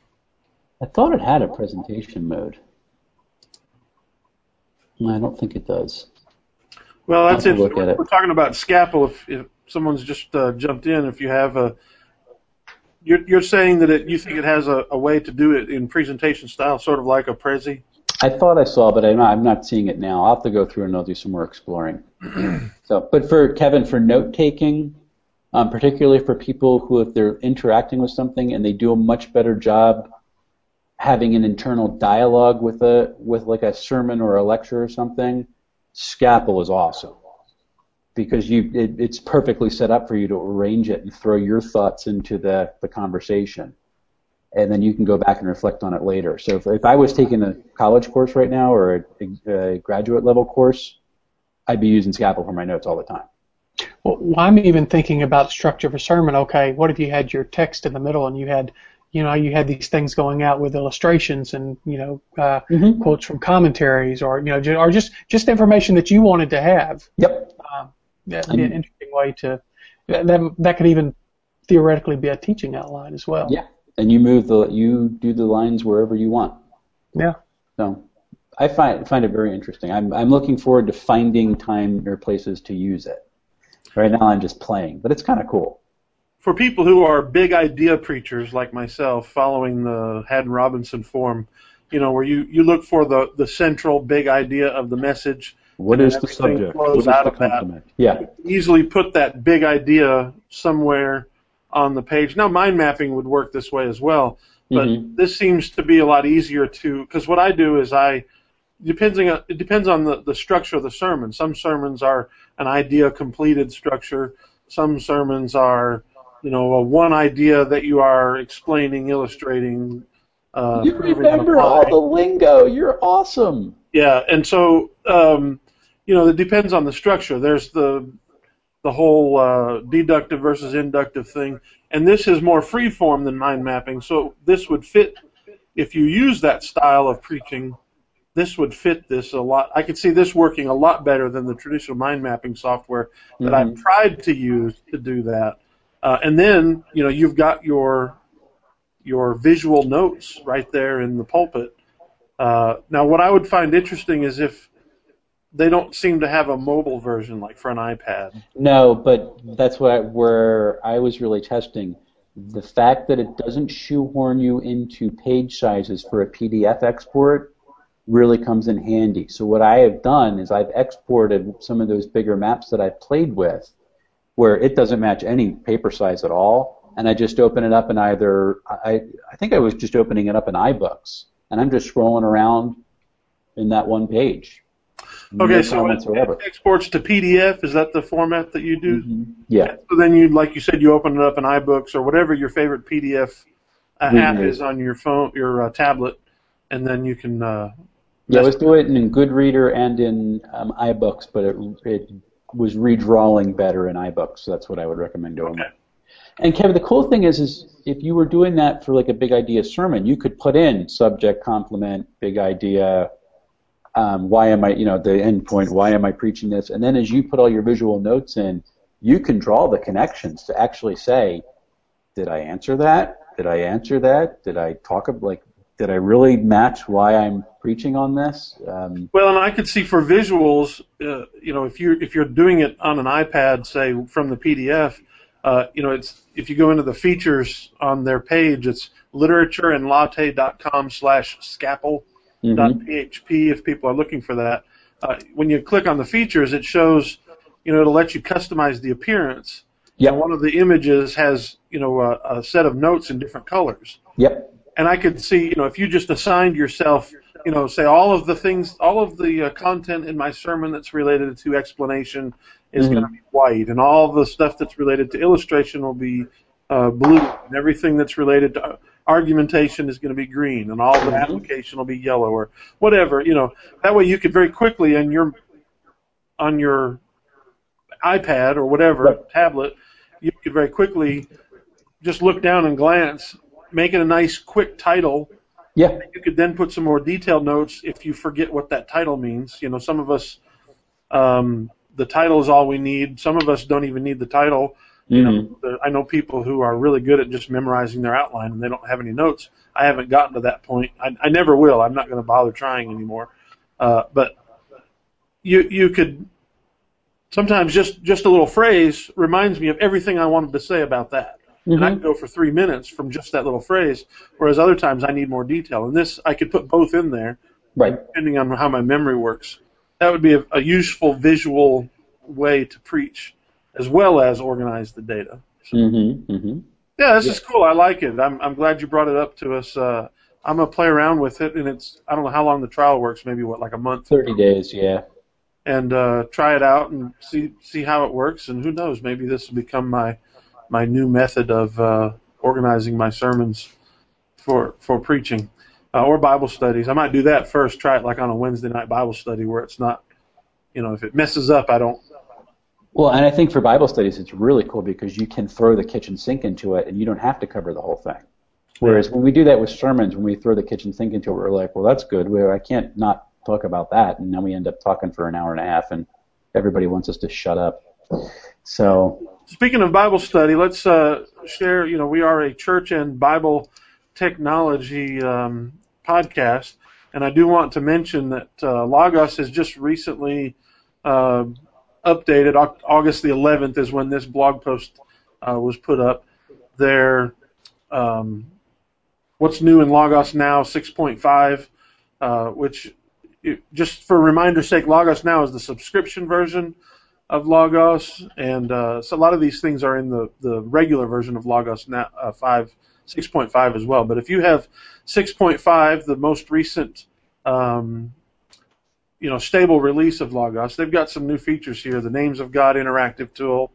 Speaker 4: I thought it had a presentation mode. I don't think it does.
Speaker 2: Well, that's
Speaker 4: I'll have to
Speaker 2: interesting.
Speaker 4: look at
Speaker 2: We're
Speaker 4: it.
Speaker 2: talking about Scapple. If, if someone's just uh, jumped in, if you have a, you're, you're saying that it, you think it has a, a way to do it in presentation style, sort of like a Prezi?
Speaker 4: I thought I saw, but I'm not, I'm not seeing it now. I'll have to go through and I'll do some more exploring. So, but for Kevin, for note taking, um, particularly for people who, if they're interacting with something and they do a much better job having an internal dialogue with a with like a sermon or a lecture or something, Scapple is awesome because you it, it's perfectly set up for you to arrange it and throw your thoughts into the, the conversation, and then you can go back and reflect on it later. So if, if I was taking a college course right now or a, a graduate level course, I'd be using Scapple for my notes all the time.
Speaker 3: Well, I'm even thinking about structure of a sermon. Okay, what if you had your text in the middle and you had, you know, you had these things going out with illustrations and, you know, uh,
Speaker 4: Mm-hmm.
Speaker 3: quotes from commentaries or, you know, ju- or just, just information that you wanted to have.
Speaker 4: Yep.
Speaker 3: Uh, that'd be an interesting way to, that, that could even theoretically be a teaching outline as well.
Speaker 4: Yeah. And you move the you do the lines wherever you want.
Speaker 3: Yeah.
Speaker 4: So I find find it very interesting. I'm I'm looking forward to finding time or places to use it. Right now I'm just playing, but it's kind of cool.
Speaker 2: For people who are big idea preachers like myself, following the Haddon Robinson form, you know, where you, you look for the, the central big idea of the message.
Speaker 4: What
Speaker 2: and
Speaker 4: is the
Speaker 2: everything
Speaker 4: subject?
Speaker 2: flows
Speaker 4: What is
Speaker 2: out
Speaker 4: the
Speaker 2: of that.
Speaker 4: compliment? Yeah.
Speaker 2: Easily put that big idea somewhere on the page. Now, mind mapping would work this way as well, but
Speaker 4: Mhm.
Speaker 2: this seems to be a lot easier to, because what I do is I, depending on, it depends on the, the structure of the sermon. Some sermons are an idea completed structure. Some sermons are, you know, a one idea that you are explaining, illustrating. Uh,
Speaker 4: you remember all the lingo. You're awesome.
Speaker 2: Yeah, and so um, you know, it depends on the structure. There's the the whole uh, deductive versus inductive thing, and this is more free form than mind mapping. So this would fit if you use that style of preaching. This would fit this a lot. I could see this working a lot better than the traditional mind mapping software that
Speaker 4: Mm-hmm.
Speaker 2: I've tried to use to do that. Uh, and then, you know, you've got your your visual notes right there in the pulpit. Uh, now, what I would find interesting is if they don't seem to have a mobile version like for an iPad.
Speaker 4: No, but that's what I, where I was really testing. The fact that it doesn't shoehorn you into page sizes for a P D F export really comes in handy. So what I have done is I've exported some of those bigger maps that I've played with where it doesn't match any paper size at all, and I just open it up in either, I, I think I was just opening it up in iBooks, and I'm just scrolling around in that one page.
Speaker 2: Okay,
Speaker 4: No
Speaker 2: so
Speaker 4: time
Speaker 2: it
Speaker 4: whatsoever.
Speaker 2: exports to P D F. Is that the format that you do?
Speaker 4: Mm-hmm. Yeah.
Speaker 2: So then you, like you said, you open it up in iBooks or whatever your favorite P D F uh,
Speaker 4: Mm-hmm.
Speaker 2: app is on your phone, your uh, tablet, and then you can. Uh,
Speaker 4: Yeah, I was doing it in Goodreader and in um, iBooks, but it it was redrawing better in iBooks, so that's what I would recommend doing.
Speaker 2: Okay.
Speaker 4: And Kevin, the cool thing is, is if you were doing that for like a big idea sermon, you could put in subject, complement, big idea, um, why am I, you know, the end point, why am I preaching this? And then as you put all your visual notes in, you can draw the connections to actually say, did I answer that? Did I answer that? Did I talk about, like, did I really match why I'm preaching on this? Um,
Speaker 2: Well, and I could see for visuals, uh, you know, if you're if you're doing it on an iPad, say from the P D F, uh, you know, it's if you go into the features on their page, it's literatureandlatte.com slash scapel dot php if people are looking for that. Uh, when you click on the features, it shows, you know, it'll let you customize the appearance.
Speaker 4: Yep.
Speaker 2: And one of the images has, you know, a, a set of notes in different colors.
Speaker 4: Yep.
Speaker 2: And I could see, you know, if you just assigned yourself, you know, say all of the things, all of the uh, content in my sermon that's related to explanation is
Speaker 4: Mm-hmm.
Speaker 2: going to be white, and all the stuff that's related to illustration will be uh, blue, and everything that's related to argumentation is going to be green, and all the application will be yellow or whatever, you know. That way you could very quickly on your on your iPad or whatever,
Speaker 4: Right.
Speaker 2: tablet, you could very quickly just look down and glance, make it a nice quick title.
Speaker 4: Yeah.
Speaker 2: You could then put some more detailed notes if you forget what that title means. You know, some of us, um, the title is all we need. Some of us don't even need the title. You know, there- I know people who are really good at just memorizing their outline and they don't have any notes. I haven't gotten to that point. I, I never will. I'm not going to bother trying anymore. Uh, but you you could sometimes just just a little phrase reminds me of everything I wanted to say about that. And I can go for three minutes from just that little phrase, whereas other times I need more detail. And this, I could put both in there,
Speaker 4: Right.
Speaker 2: depending on how my memory works. That would be a, a useful visual way to preach, as well as organize the data. So,
Speaker 4: Mm-hmm. Mm-hmm.
Speaker 2: yeah, this is cool. I like it. I'm, I'm glad you brought it up to us. Uh, I'm going to play around with it, and it's, I don't know how long the trial works, maybe, what, like a month?
Speaker 4: Thirty days. Yeah.
Speaker 2: And uh, try it out and see see how it works. And who knows, maybe this will become my my new method of uh, organizing my sermons for for preaching uh, or Bible studies. I might do that first. Try it like on a Wednesday night Bible study where it's not, you know, if it messes up, I don't.
Speaker 4: Well, and I think for Bible studies, it's really cool because you can throw the kitchen sink into it, and you don't have to cover the whole thing. Whereas when we do that with sermons, when we throw the kitchen sink into it, we're like, well, that's good. Well, I can't not talk about that, and then we end up talking for an hour and a half, and everybody wants us to shut up. So.
Speaker 2: Speaking of Bible study, let's uh, share, you know, we are a church and Bible technology um, podcast, and I do want to mention that uh, Logos has just recently uh, updated. August the eleventh is when this blog post uh, was put up. Their um, What's New in Logos Now six point five, uh, which, it, just for reminder's sake, Logos Now is the subscription version of Logos, and uh, so a lot of these things are in the, the regular version of Logos now, uh, five, six point five as well. But if you have six point five, the most recent, um, you know, stable release of Logos, they've got some new features here. The Names of God interactive tool,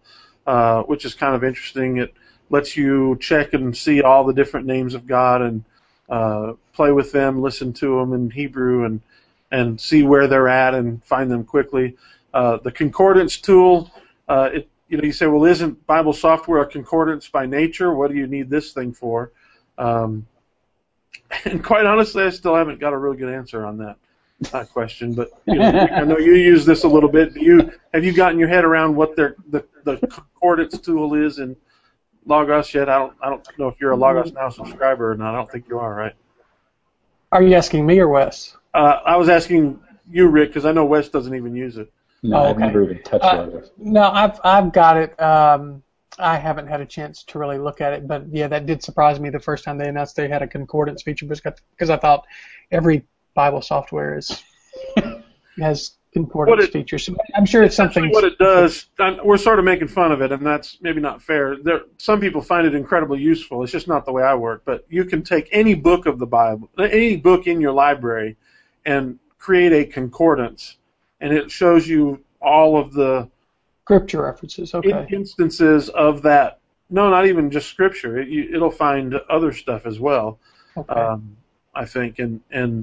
Speaker 2: uh, which is kind of interesting. It lets you check and see all the different names of God and uh, play with them, listen to them in Hebrew, and and see where they're at and find them quickly. Uh, the concordance tool, uh, it, you know, you say, well, isn't Bible software a concordance by nature? What do you need this thing for? Um, and quite honestly, I still haven't got a real good answer on that uh, question. But you know, I know you use this a little bit. Do you have you gotten your head around what their the, the concordance tool is in Logos yet? I don't I don't know if you're a Logos Now subscriber or not. I don't think you are, right?
Speaker 3: Are you asking me or Wes?
Speaker 2: Uh, I was asking you, Rick, because I know Wes doesn't even use it.
Speaker 4: No,
Speaker 3: Oh,
Speaker 4: I've
Speaker 3: okay.
Speaker 4: never even touched
Speaker 3: Uh,
Speaker 4: Logos.
Speaker 3: No, I've I've got it. Um, I haven't had a chance to really look at it, but yeah, that did surprise me the first time they announced they had a concordance feature, because I thought every Bible software is has concordance
Speaker 2: What it-
Speaker 3: features. So I'm sure it's something.
Speaker 2: Essentially what it does, and we're sort of making fun of it, and that's maybe not fair. There, some people find it incredibly useful. It's just not the way I work. But you can take any book of the Bible, any book in your library, and create a concordance, and it shows you all of the
Speaker 3: Scripture references. Okay.
Speaker 2: in- instances of that. No, not even just Scripture. It, you, it'll find other stuff as well.
Speaker 3: Okay.
Speaker 2: Um, I think, and and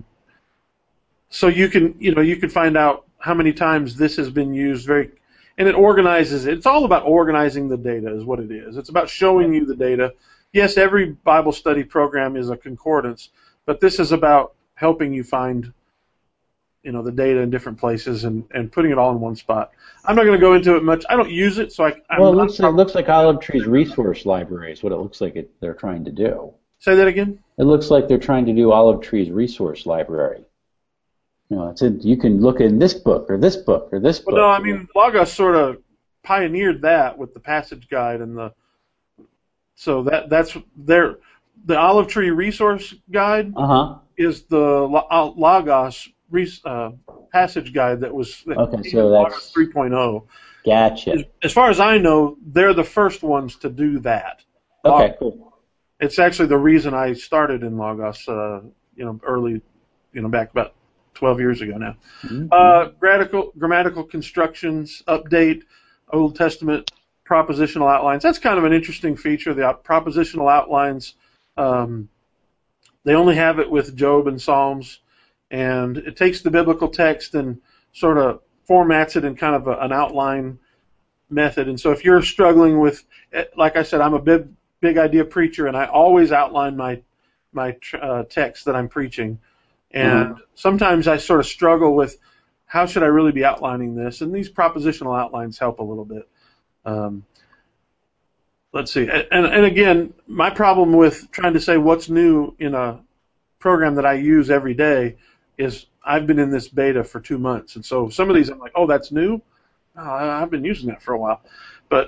Speaker 2: so you can you know you can find out how many times this has been used very, and it organizes it. It's all about organizing the data is what it is. It's about showing you the data. Yes, every Bible study program is a concordance, but this is about helping you find you know the data in different places and, and putting it all in one spot. I'm not going to go into it much. I don't use it, so I. I'm
Speaker 4: Well, it
Speaker 2: not
Speaker 4: looks, it looks like Olive Tree's resource library is what it looks like it, they're trying to do.
Speaker 2: Say that again.
Speaker 4: It looks like they're trying to do Olive Tree's resource library. You know, it's in, you can look in this book or this book or this book.
Speaker 2: Well, no, I mean Logos sort of pioneered that with the passage guide and the. So that that's their the Olive Tree resource guide
Speaker 4: Uh-huh.
Speaker 2: is the Lo- uh, Logos res, uh, passage guide that was that
Speaker 4: Okay,
Speaker 2: came
Speaker 4: so
Speaker 2: in
Speaker 4: that's-
Speaker 2: Logos three point oh.
Speaker 4: Gotcha.
Speaker 2: As, as far as I know, they're the first ones to do that.
Speaker 4: Okay,
Speaker 2: Logos.
Speaker 4: cool.
Speaker 2: It's actually the reason I started in Logos. Uh, you know, early, you know, back about twelve years ago now.
Speaker 4: Mhm.
Speaker 2: Uh, grammatical, grammatical constructions, update, Old Testament propositional outlines. That's kind of an interesting feature, the out- propositional outlines. Um, they only have it with Job and Psalms, and it takes the biblical text and sort of formats it in kind of a, an outline method. And so if you're struggling with, like I said, I'm a big, big idea preacher, and I always outline my my uh, text that I'm preaching. And
Speaker 4: Mhm.
Speaker 2: sometimes I sort of struggle with how should I really be outlining this, and these propositional outlines help a little bit. Um, let's see, and, and again, my problem with trying to say what's new in a program that I use every day is I've been in this beta for two months, and so some of these I'm like, oh, that's new? Oh, I- I've been using that for a while. But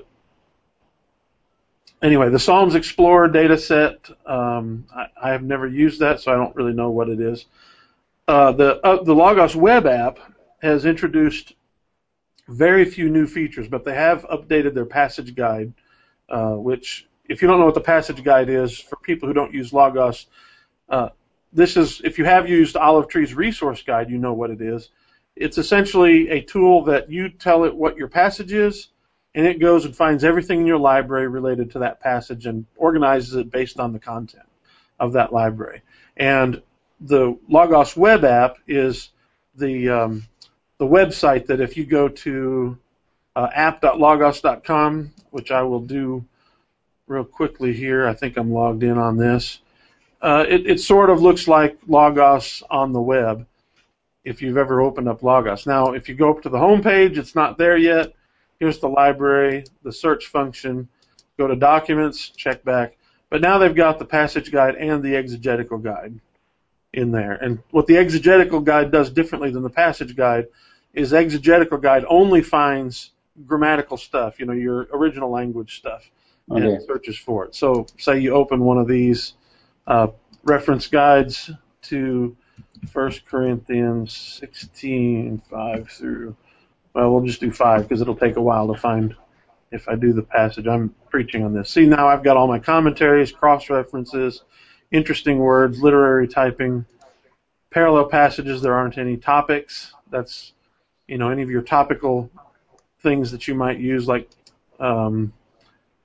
Speaker 2: anyway, the Psalms Explorer data set, um, I, I have never used that, so I don't really know what it is. Uh, the uh, the Logos web app has introduced very few new features, but they have updated their passage guide, uh, which, if you don't know what the passage guide is, for people who don't use Logos, uh, this is, if you have used Olive Tree's resource guide, you know what it is. It's essentially a tool that you tell it what your passage is, and it goes and finds everything in your library related to that passage and organizes it based on the content of that library. And the Logos web app is the um, the website that if you go to uh, app dot logos dot com, which I will do real quickly here, I think I'm logged in on this. Uh, it, it sort of looks like Logos on the web if you've ever opened up Logos. Now, if you go up to the home page, it's not there yet. Here's the library, the search function. Go to Documents, check back. But now they've got the passage guide and the exegetical guide in there. And what the exegetical guide does differently than the passage guide is exegetical guide only finds grammatical stuff, you know, your original language stuff,
Speaker 4: Okay.
Speaker 2: and searches for it. So say you open one of these uh, reference guides to First Corinthians sixteen, five through, well, we'll just do five because it'll take a while to find if I do the passage. I'm preaching on this. See, now I've got all my commentaries, cross-references, interesting words, literary typing, parallel passages. There aren't any topics. That's, you know, any of your topical things that you might use, like um,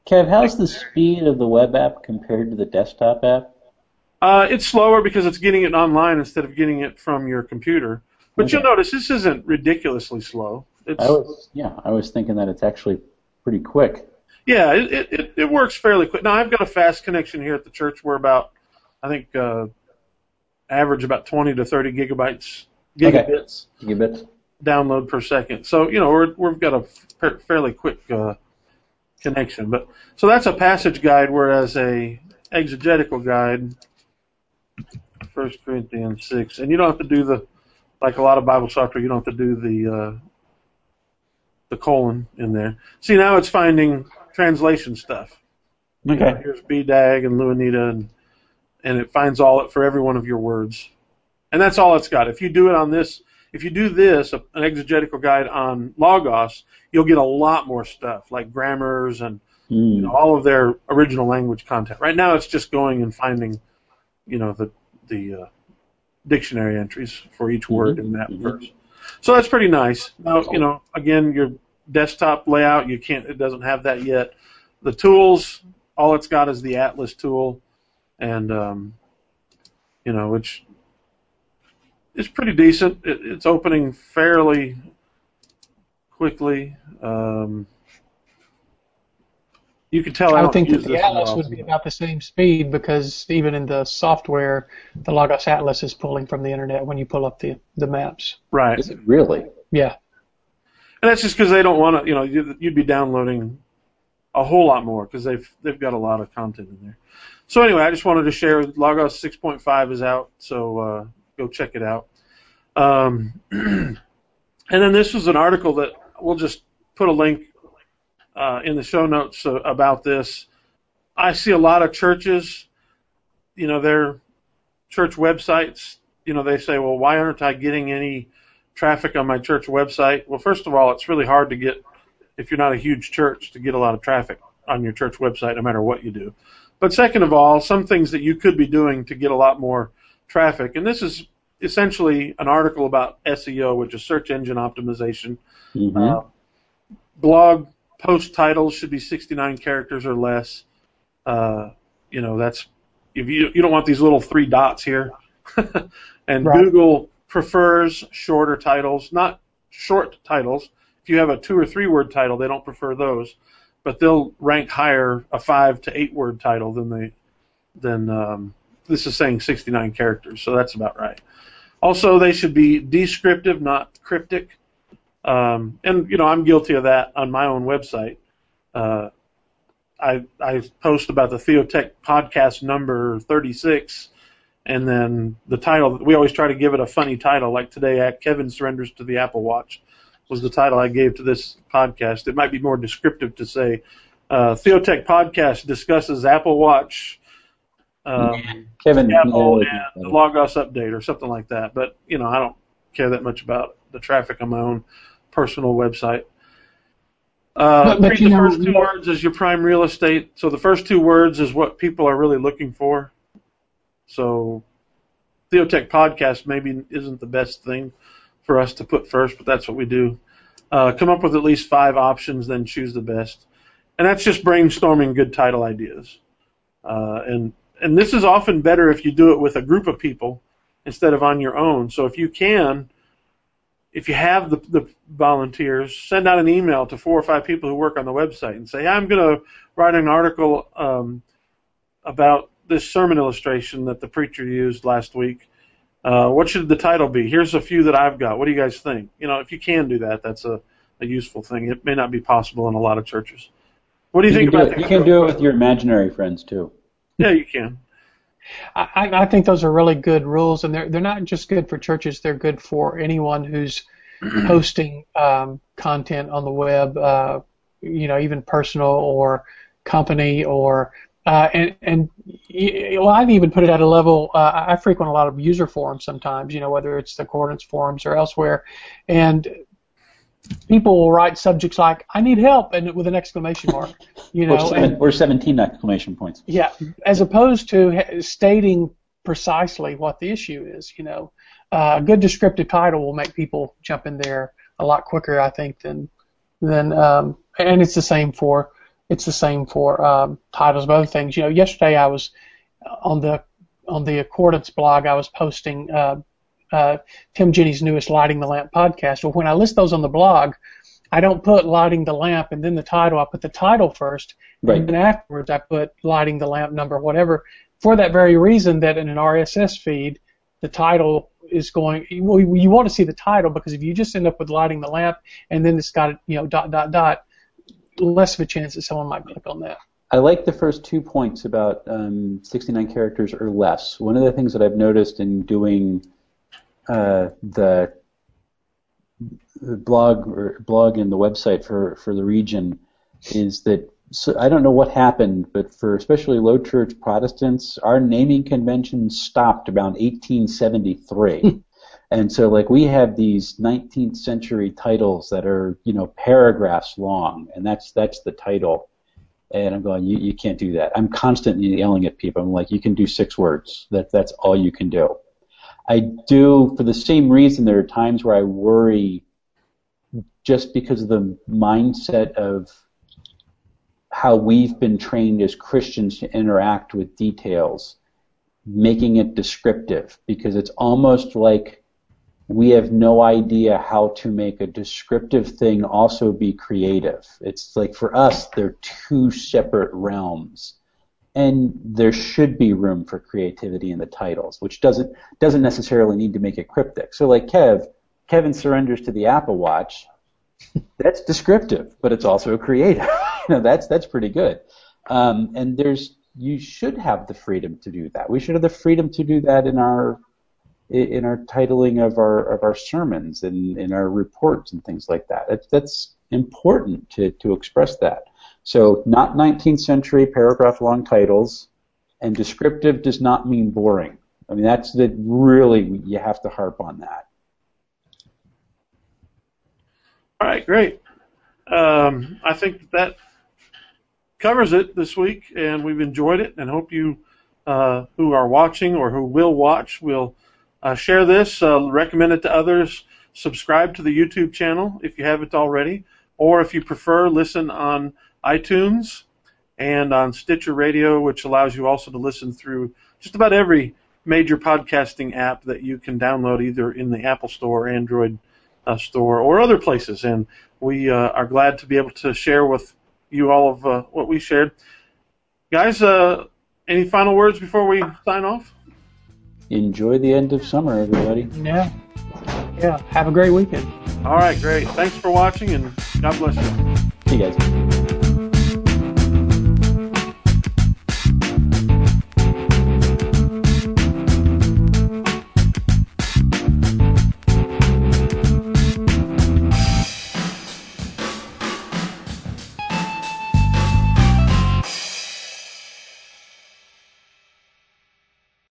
Speaker 4: Kev, how's the speed of the web app compared to the desktop app?
Speaker 2: Uh, it's slower because it's getting it online instead of getting it from your computer. But
Speaker 4: Okay.
Speaker 2: you'll notice this isn't ridiculously slow. It's,
Speaker 4: I was, yeah, I was thinking that it's actually pretty quick.
Speaker 2: yeah, it, it, it, it works fairly quick. Now, I've got a fast connection here at the church. We're about, I think, uh, average about twenty to thirty gigabytes, gigabits
Speaker 4: Okay. Gigabits.
Speaker 2: download per second. So, you know, we're, we've got a fa- fairly quick uh, connection. But so that's a passage guide, whereas a exegetical guide, First Corinthians six, and you don't have to do the, like a lot of Bible software, you don't have to do the uh, the colon in there. See, now it's finding translation stuff. You know,
Speaker 4: Okay.
Speaker 2: here's B D A G and Louanita, and and it finds all for every one of your words, and that's all it's got. If you do it on this, if you do this, an exegetical guide on Logos, you'll get a lot more stuff like grammars and
Speaker 4: Mm.
Speaker 2: you know, all of their original language content. Right now, it's just going and finding, you know, the the uh, dictionary entries for each word
Speaker 4: Mhm.
Speaker 2: in that
Speaker 4: Mhm.
Speaker 2: verse. So that's pretty nice. Now, you know, again, your desktop layout, you can't, it doesn't have that yet. The tools, all it's got is the Atlas tool, and um, you know, which is pretty decent. It, it's opening fairly quickly. Um, you can tell I,
Speaker 3: I
Speaker 2: don't
Speaker 3: would think
Speaker 2: use
Speaker 3: that the
Speaker 2: this
Speaker 3: Atlas
Speaker 2: very
Speaker 3: would
Speaker 2: often.
Speaker 3: be about the same speed because even in the software, the Logos Atlas is pulling from the internet when you pull up the, the maps.
Speaker 2: Right.
Speaker 4: Is it really?
Speaker 3: Yeah.
Speaker 2: And that's just because they don't want to, you know, you'd, you'd be downloading a whole lot more because they've they've got a lot of content in there. So anyway, I just wanted to share Logos six point five is out, so uh, go check it out. Um, and then this was an article that we'll just put a link uh, in the show notes uh, about this. I see a lot of churches, you know, their church websites, you know, they say, well, why aren't I getting any traffic on my church website? Well, first of all, it's really hard to get, if you're not a huge church, to get a lot of traffic on your church website, no matter what you do. But second of all, some things that you could be doing to get a lot more traffic, and this is essentially an article about S E O, which is search engine optimization.
Speaker 4: Mm-hmm.
Speaker 2: Uh, blog post titles should be sixty-nine characters or less. Uh, you know, that's if you you don't want these little three dots here. And
Speaker 3: Right.
Speaker 2: Google prefers shorter titles, not short titles. If you have a two or three word title, they don't prefer those, but they'll rank higher a five to eight word title than they than um, this is saying sixty-nine characters, so that's about right. Also, they should be descriptive, not cryptic. Um, and you know, I'm guilty of that on my own website. Uh, I I post about the Theotech podcast number thirty-six, and then the title. We always try to give it a funny title, like today, Kevin surrenders to the Apple Watch was the title I gave to this podcast. It might be more descriptive to say uh, Theotech podcast discusses Apple Watch. Um,
Speaker 4: Kevin,
Speaker 2: Apple
Speaker 4: yeah,
Speaker 2: and the Logos update or something like that. But, you know, I don't care that much about the traffic on my own personal website. Uh,
Speaker 3: But- but
Speaker 2: treat
Speaker 3: you
Speaker 2: the
Speaker 3: know-
Speaker 2: first two words as your prime real estate. So the first two words is what people are really looking for. So Theotech podcast maybe isn't the best thing for us to put first, but that's what we do. Uh, come up with at least five options, then choose the best. And that's just brainstorming good title ideas. Uh, and and this is often better if you do it with a group of people instead of on your own. So if you can, if you have the, the volunteers, send out an email to four or five people who work on the website and say, I'm going to write an article um, about this sermon illustration that the preacher used last week. Uh, what should the title be? Here's a few that I've got. What do you guys think? You know, if you can do that, that's a, a useful thing. It may not be possible in a lot of churches. What do you,
Speaker 4: You
Speaker 2: think
Speaker 4: can, do
Speaker 2: about
Speaker 4: it,
Speaker 2: that?
Speaker 4: you can do it with your imaginary friends too.
Speaker 2: Yeah, you can.
Speaker 3: I, I think those are really good rules, and they're they're not just good for churches. They're good for anyone who's posting um, content on the web, uh, you know, even personal or company or uh, and and well, I've even put it at a level. Uh, I frequent a lot of user forums sometimes, you know, whether it's the Coordinates forums or elsewhere, and people will write subjects like "I need help" and with an exclamation mark, you know,
Speaker 4: Or, seven,
Speaker 3: and,
Speaker 4: or seventeen exclamation points.
Speaker 3: yeah, as opposed to ha- stating precisely what the issue is. You know, uh, a good descriptive title will make people jump in there a lot quicker, I think, than than. Um, and it's the same for it's the same for um, titles of other things. You know, yesterday I was on the on the Accordance blog. I was posting uh, uh, Tim Jenny's newest Lighting the Lamp podcast. Well, when I list those on the blog, I don't put Lighting the Lamp and then the title. I put the title first,
Speaker 4: Right.
Speaker 3: and then afterwards I put Lighting the Lamp number, whatever, for that very reason that in an R S S feed, the title is going, well, you want to see the title, because if you just end up with Lighting the Lamp and then it's got, you know, dot, dot, dot, less of a chance that someone might click on that.
Speaker 4: I like the first two points about um, sixty-nine characters or less. One of the things that I've noticed in doing uh, the, the blog or blog and the website for, for the region is that, so I don't know what happened, but for especially low church Protestants, our naming convention stopped around eighteen seventy-three. And so, like, we have these nineteenth century titles that are, you know, paragraphs long, and that's that's the title. And I'm going, you, you can't do that. I'm constantly yelling at people. I'm like, you can do six words. That that's all you can do. I do, for the same reason, there are times where I worry just because of the mindset of how we've been trained as Christians to interact with details, making it descriptive, because it's almost like we have no idea how to make a descriptive thing also be creative. It's like, for us, they're two separate realms. And there should be room for creativity in the titles, which doesn't doesn't necessarily need to make it cryptic. So like Kev, Kevin surrenders to the Apple Watch. That's descriptive, but it's also creative. You know, that's that's pretty good. Um, and there's you should have the freedom to do that. We should have the freedom to do that in our in our titling of our of our sermons and in our reports and things like that. That's, that's important to, to express that. So not nineteenth century paragraph long titles, and descriptive does not mean boring. I mean, that's the really, you have to harp on that.
Speaker 2: All right, great. Um, I think that covers it this week, and we've enjoyed it, and hope you uh, who are watching or who will watch will uh, share this, uh, recommend it to others, subscribe to the YouTube channel if you haven't already, or if you prefer, listen on iTunes and on Stitcher Radio, which allows you also to listen through just about every major podcasting app that you can download either in the Apple Store or Android uh, Store or other places. And we uh, are glad to be able to share with you all of uh, what we shared. Guys, uh, any final words before we sign off?
Speaker 4: Enjoy the end of summer, everybody.
Speaker 3: Yeah. Yeah. Have a great weekend.
Speaker 2: All right, great. Thanks for watching, and God bless you.
Speaker 4: See you guys.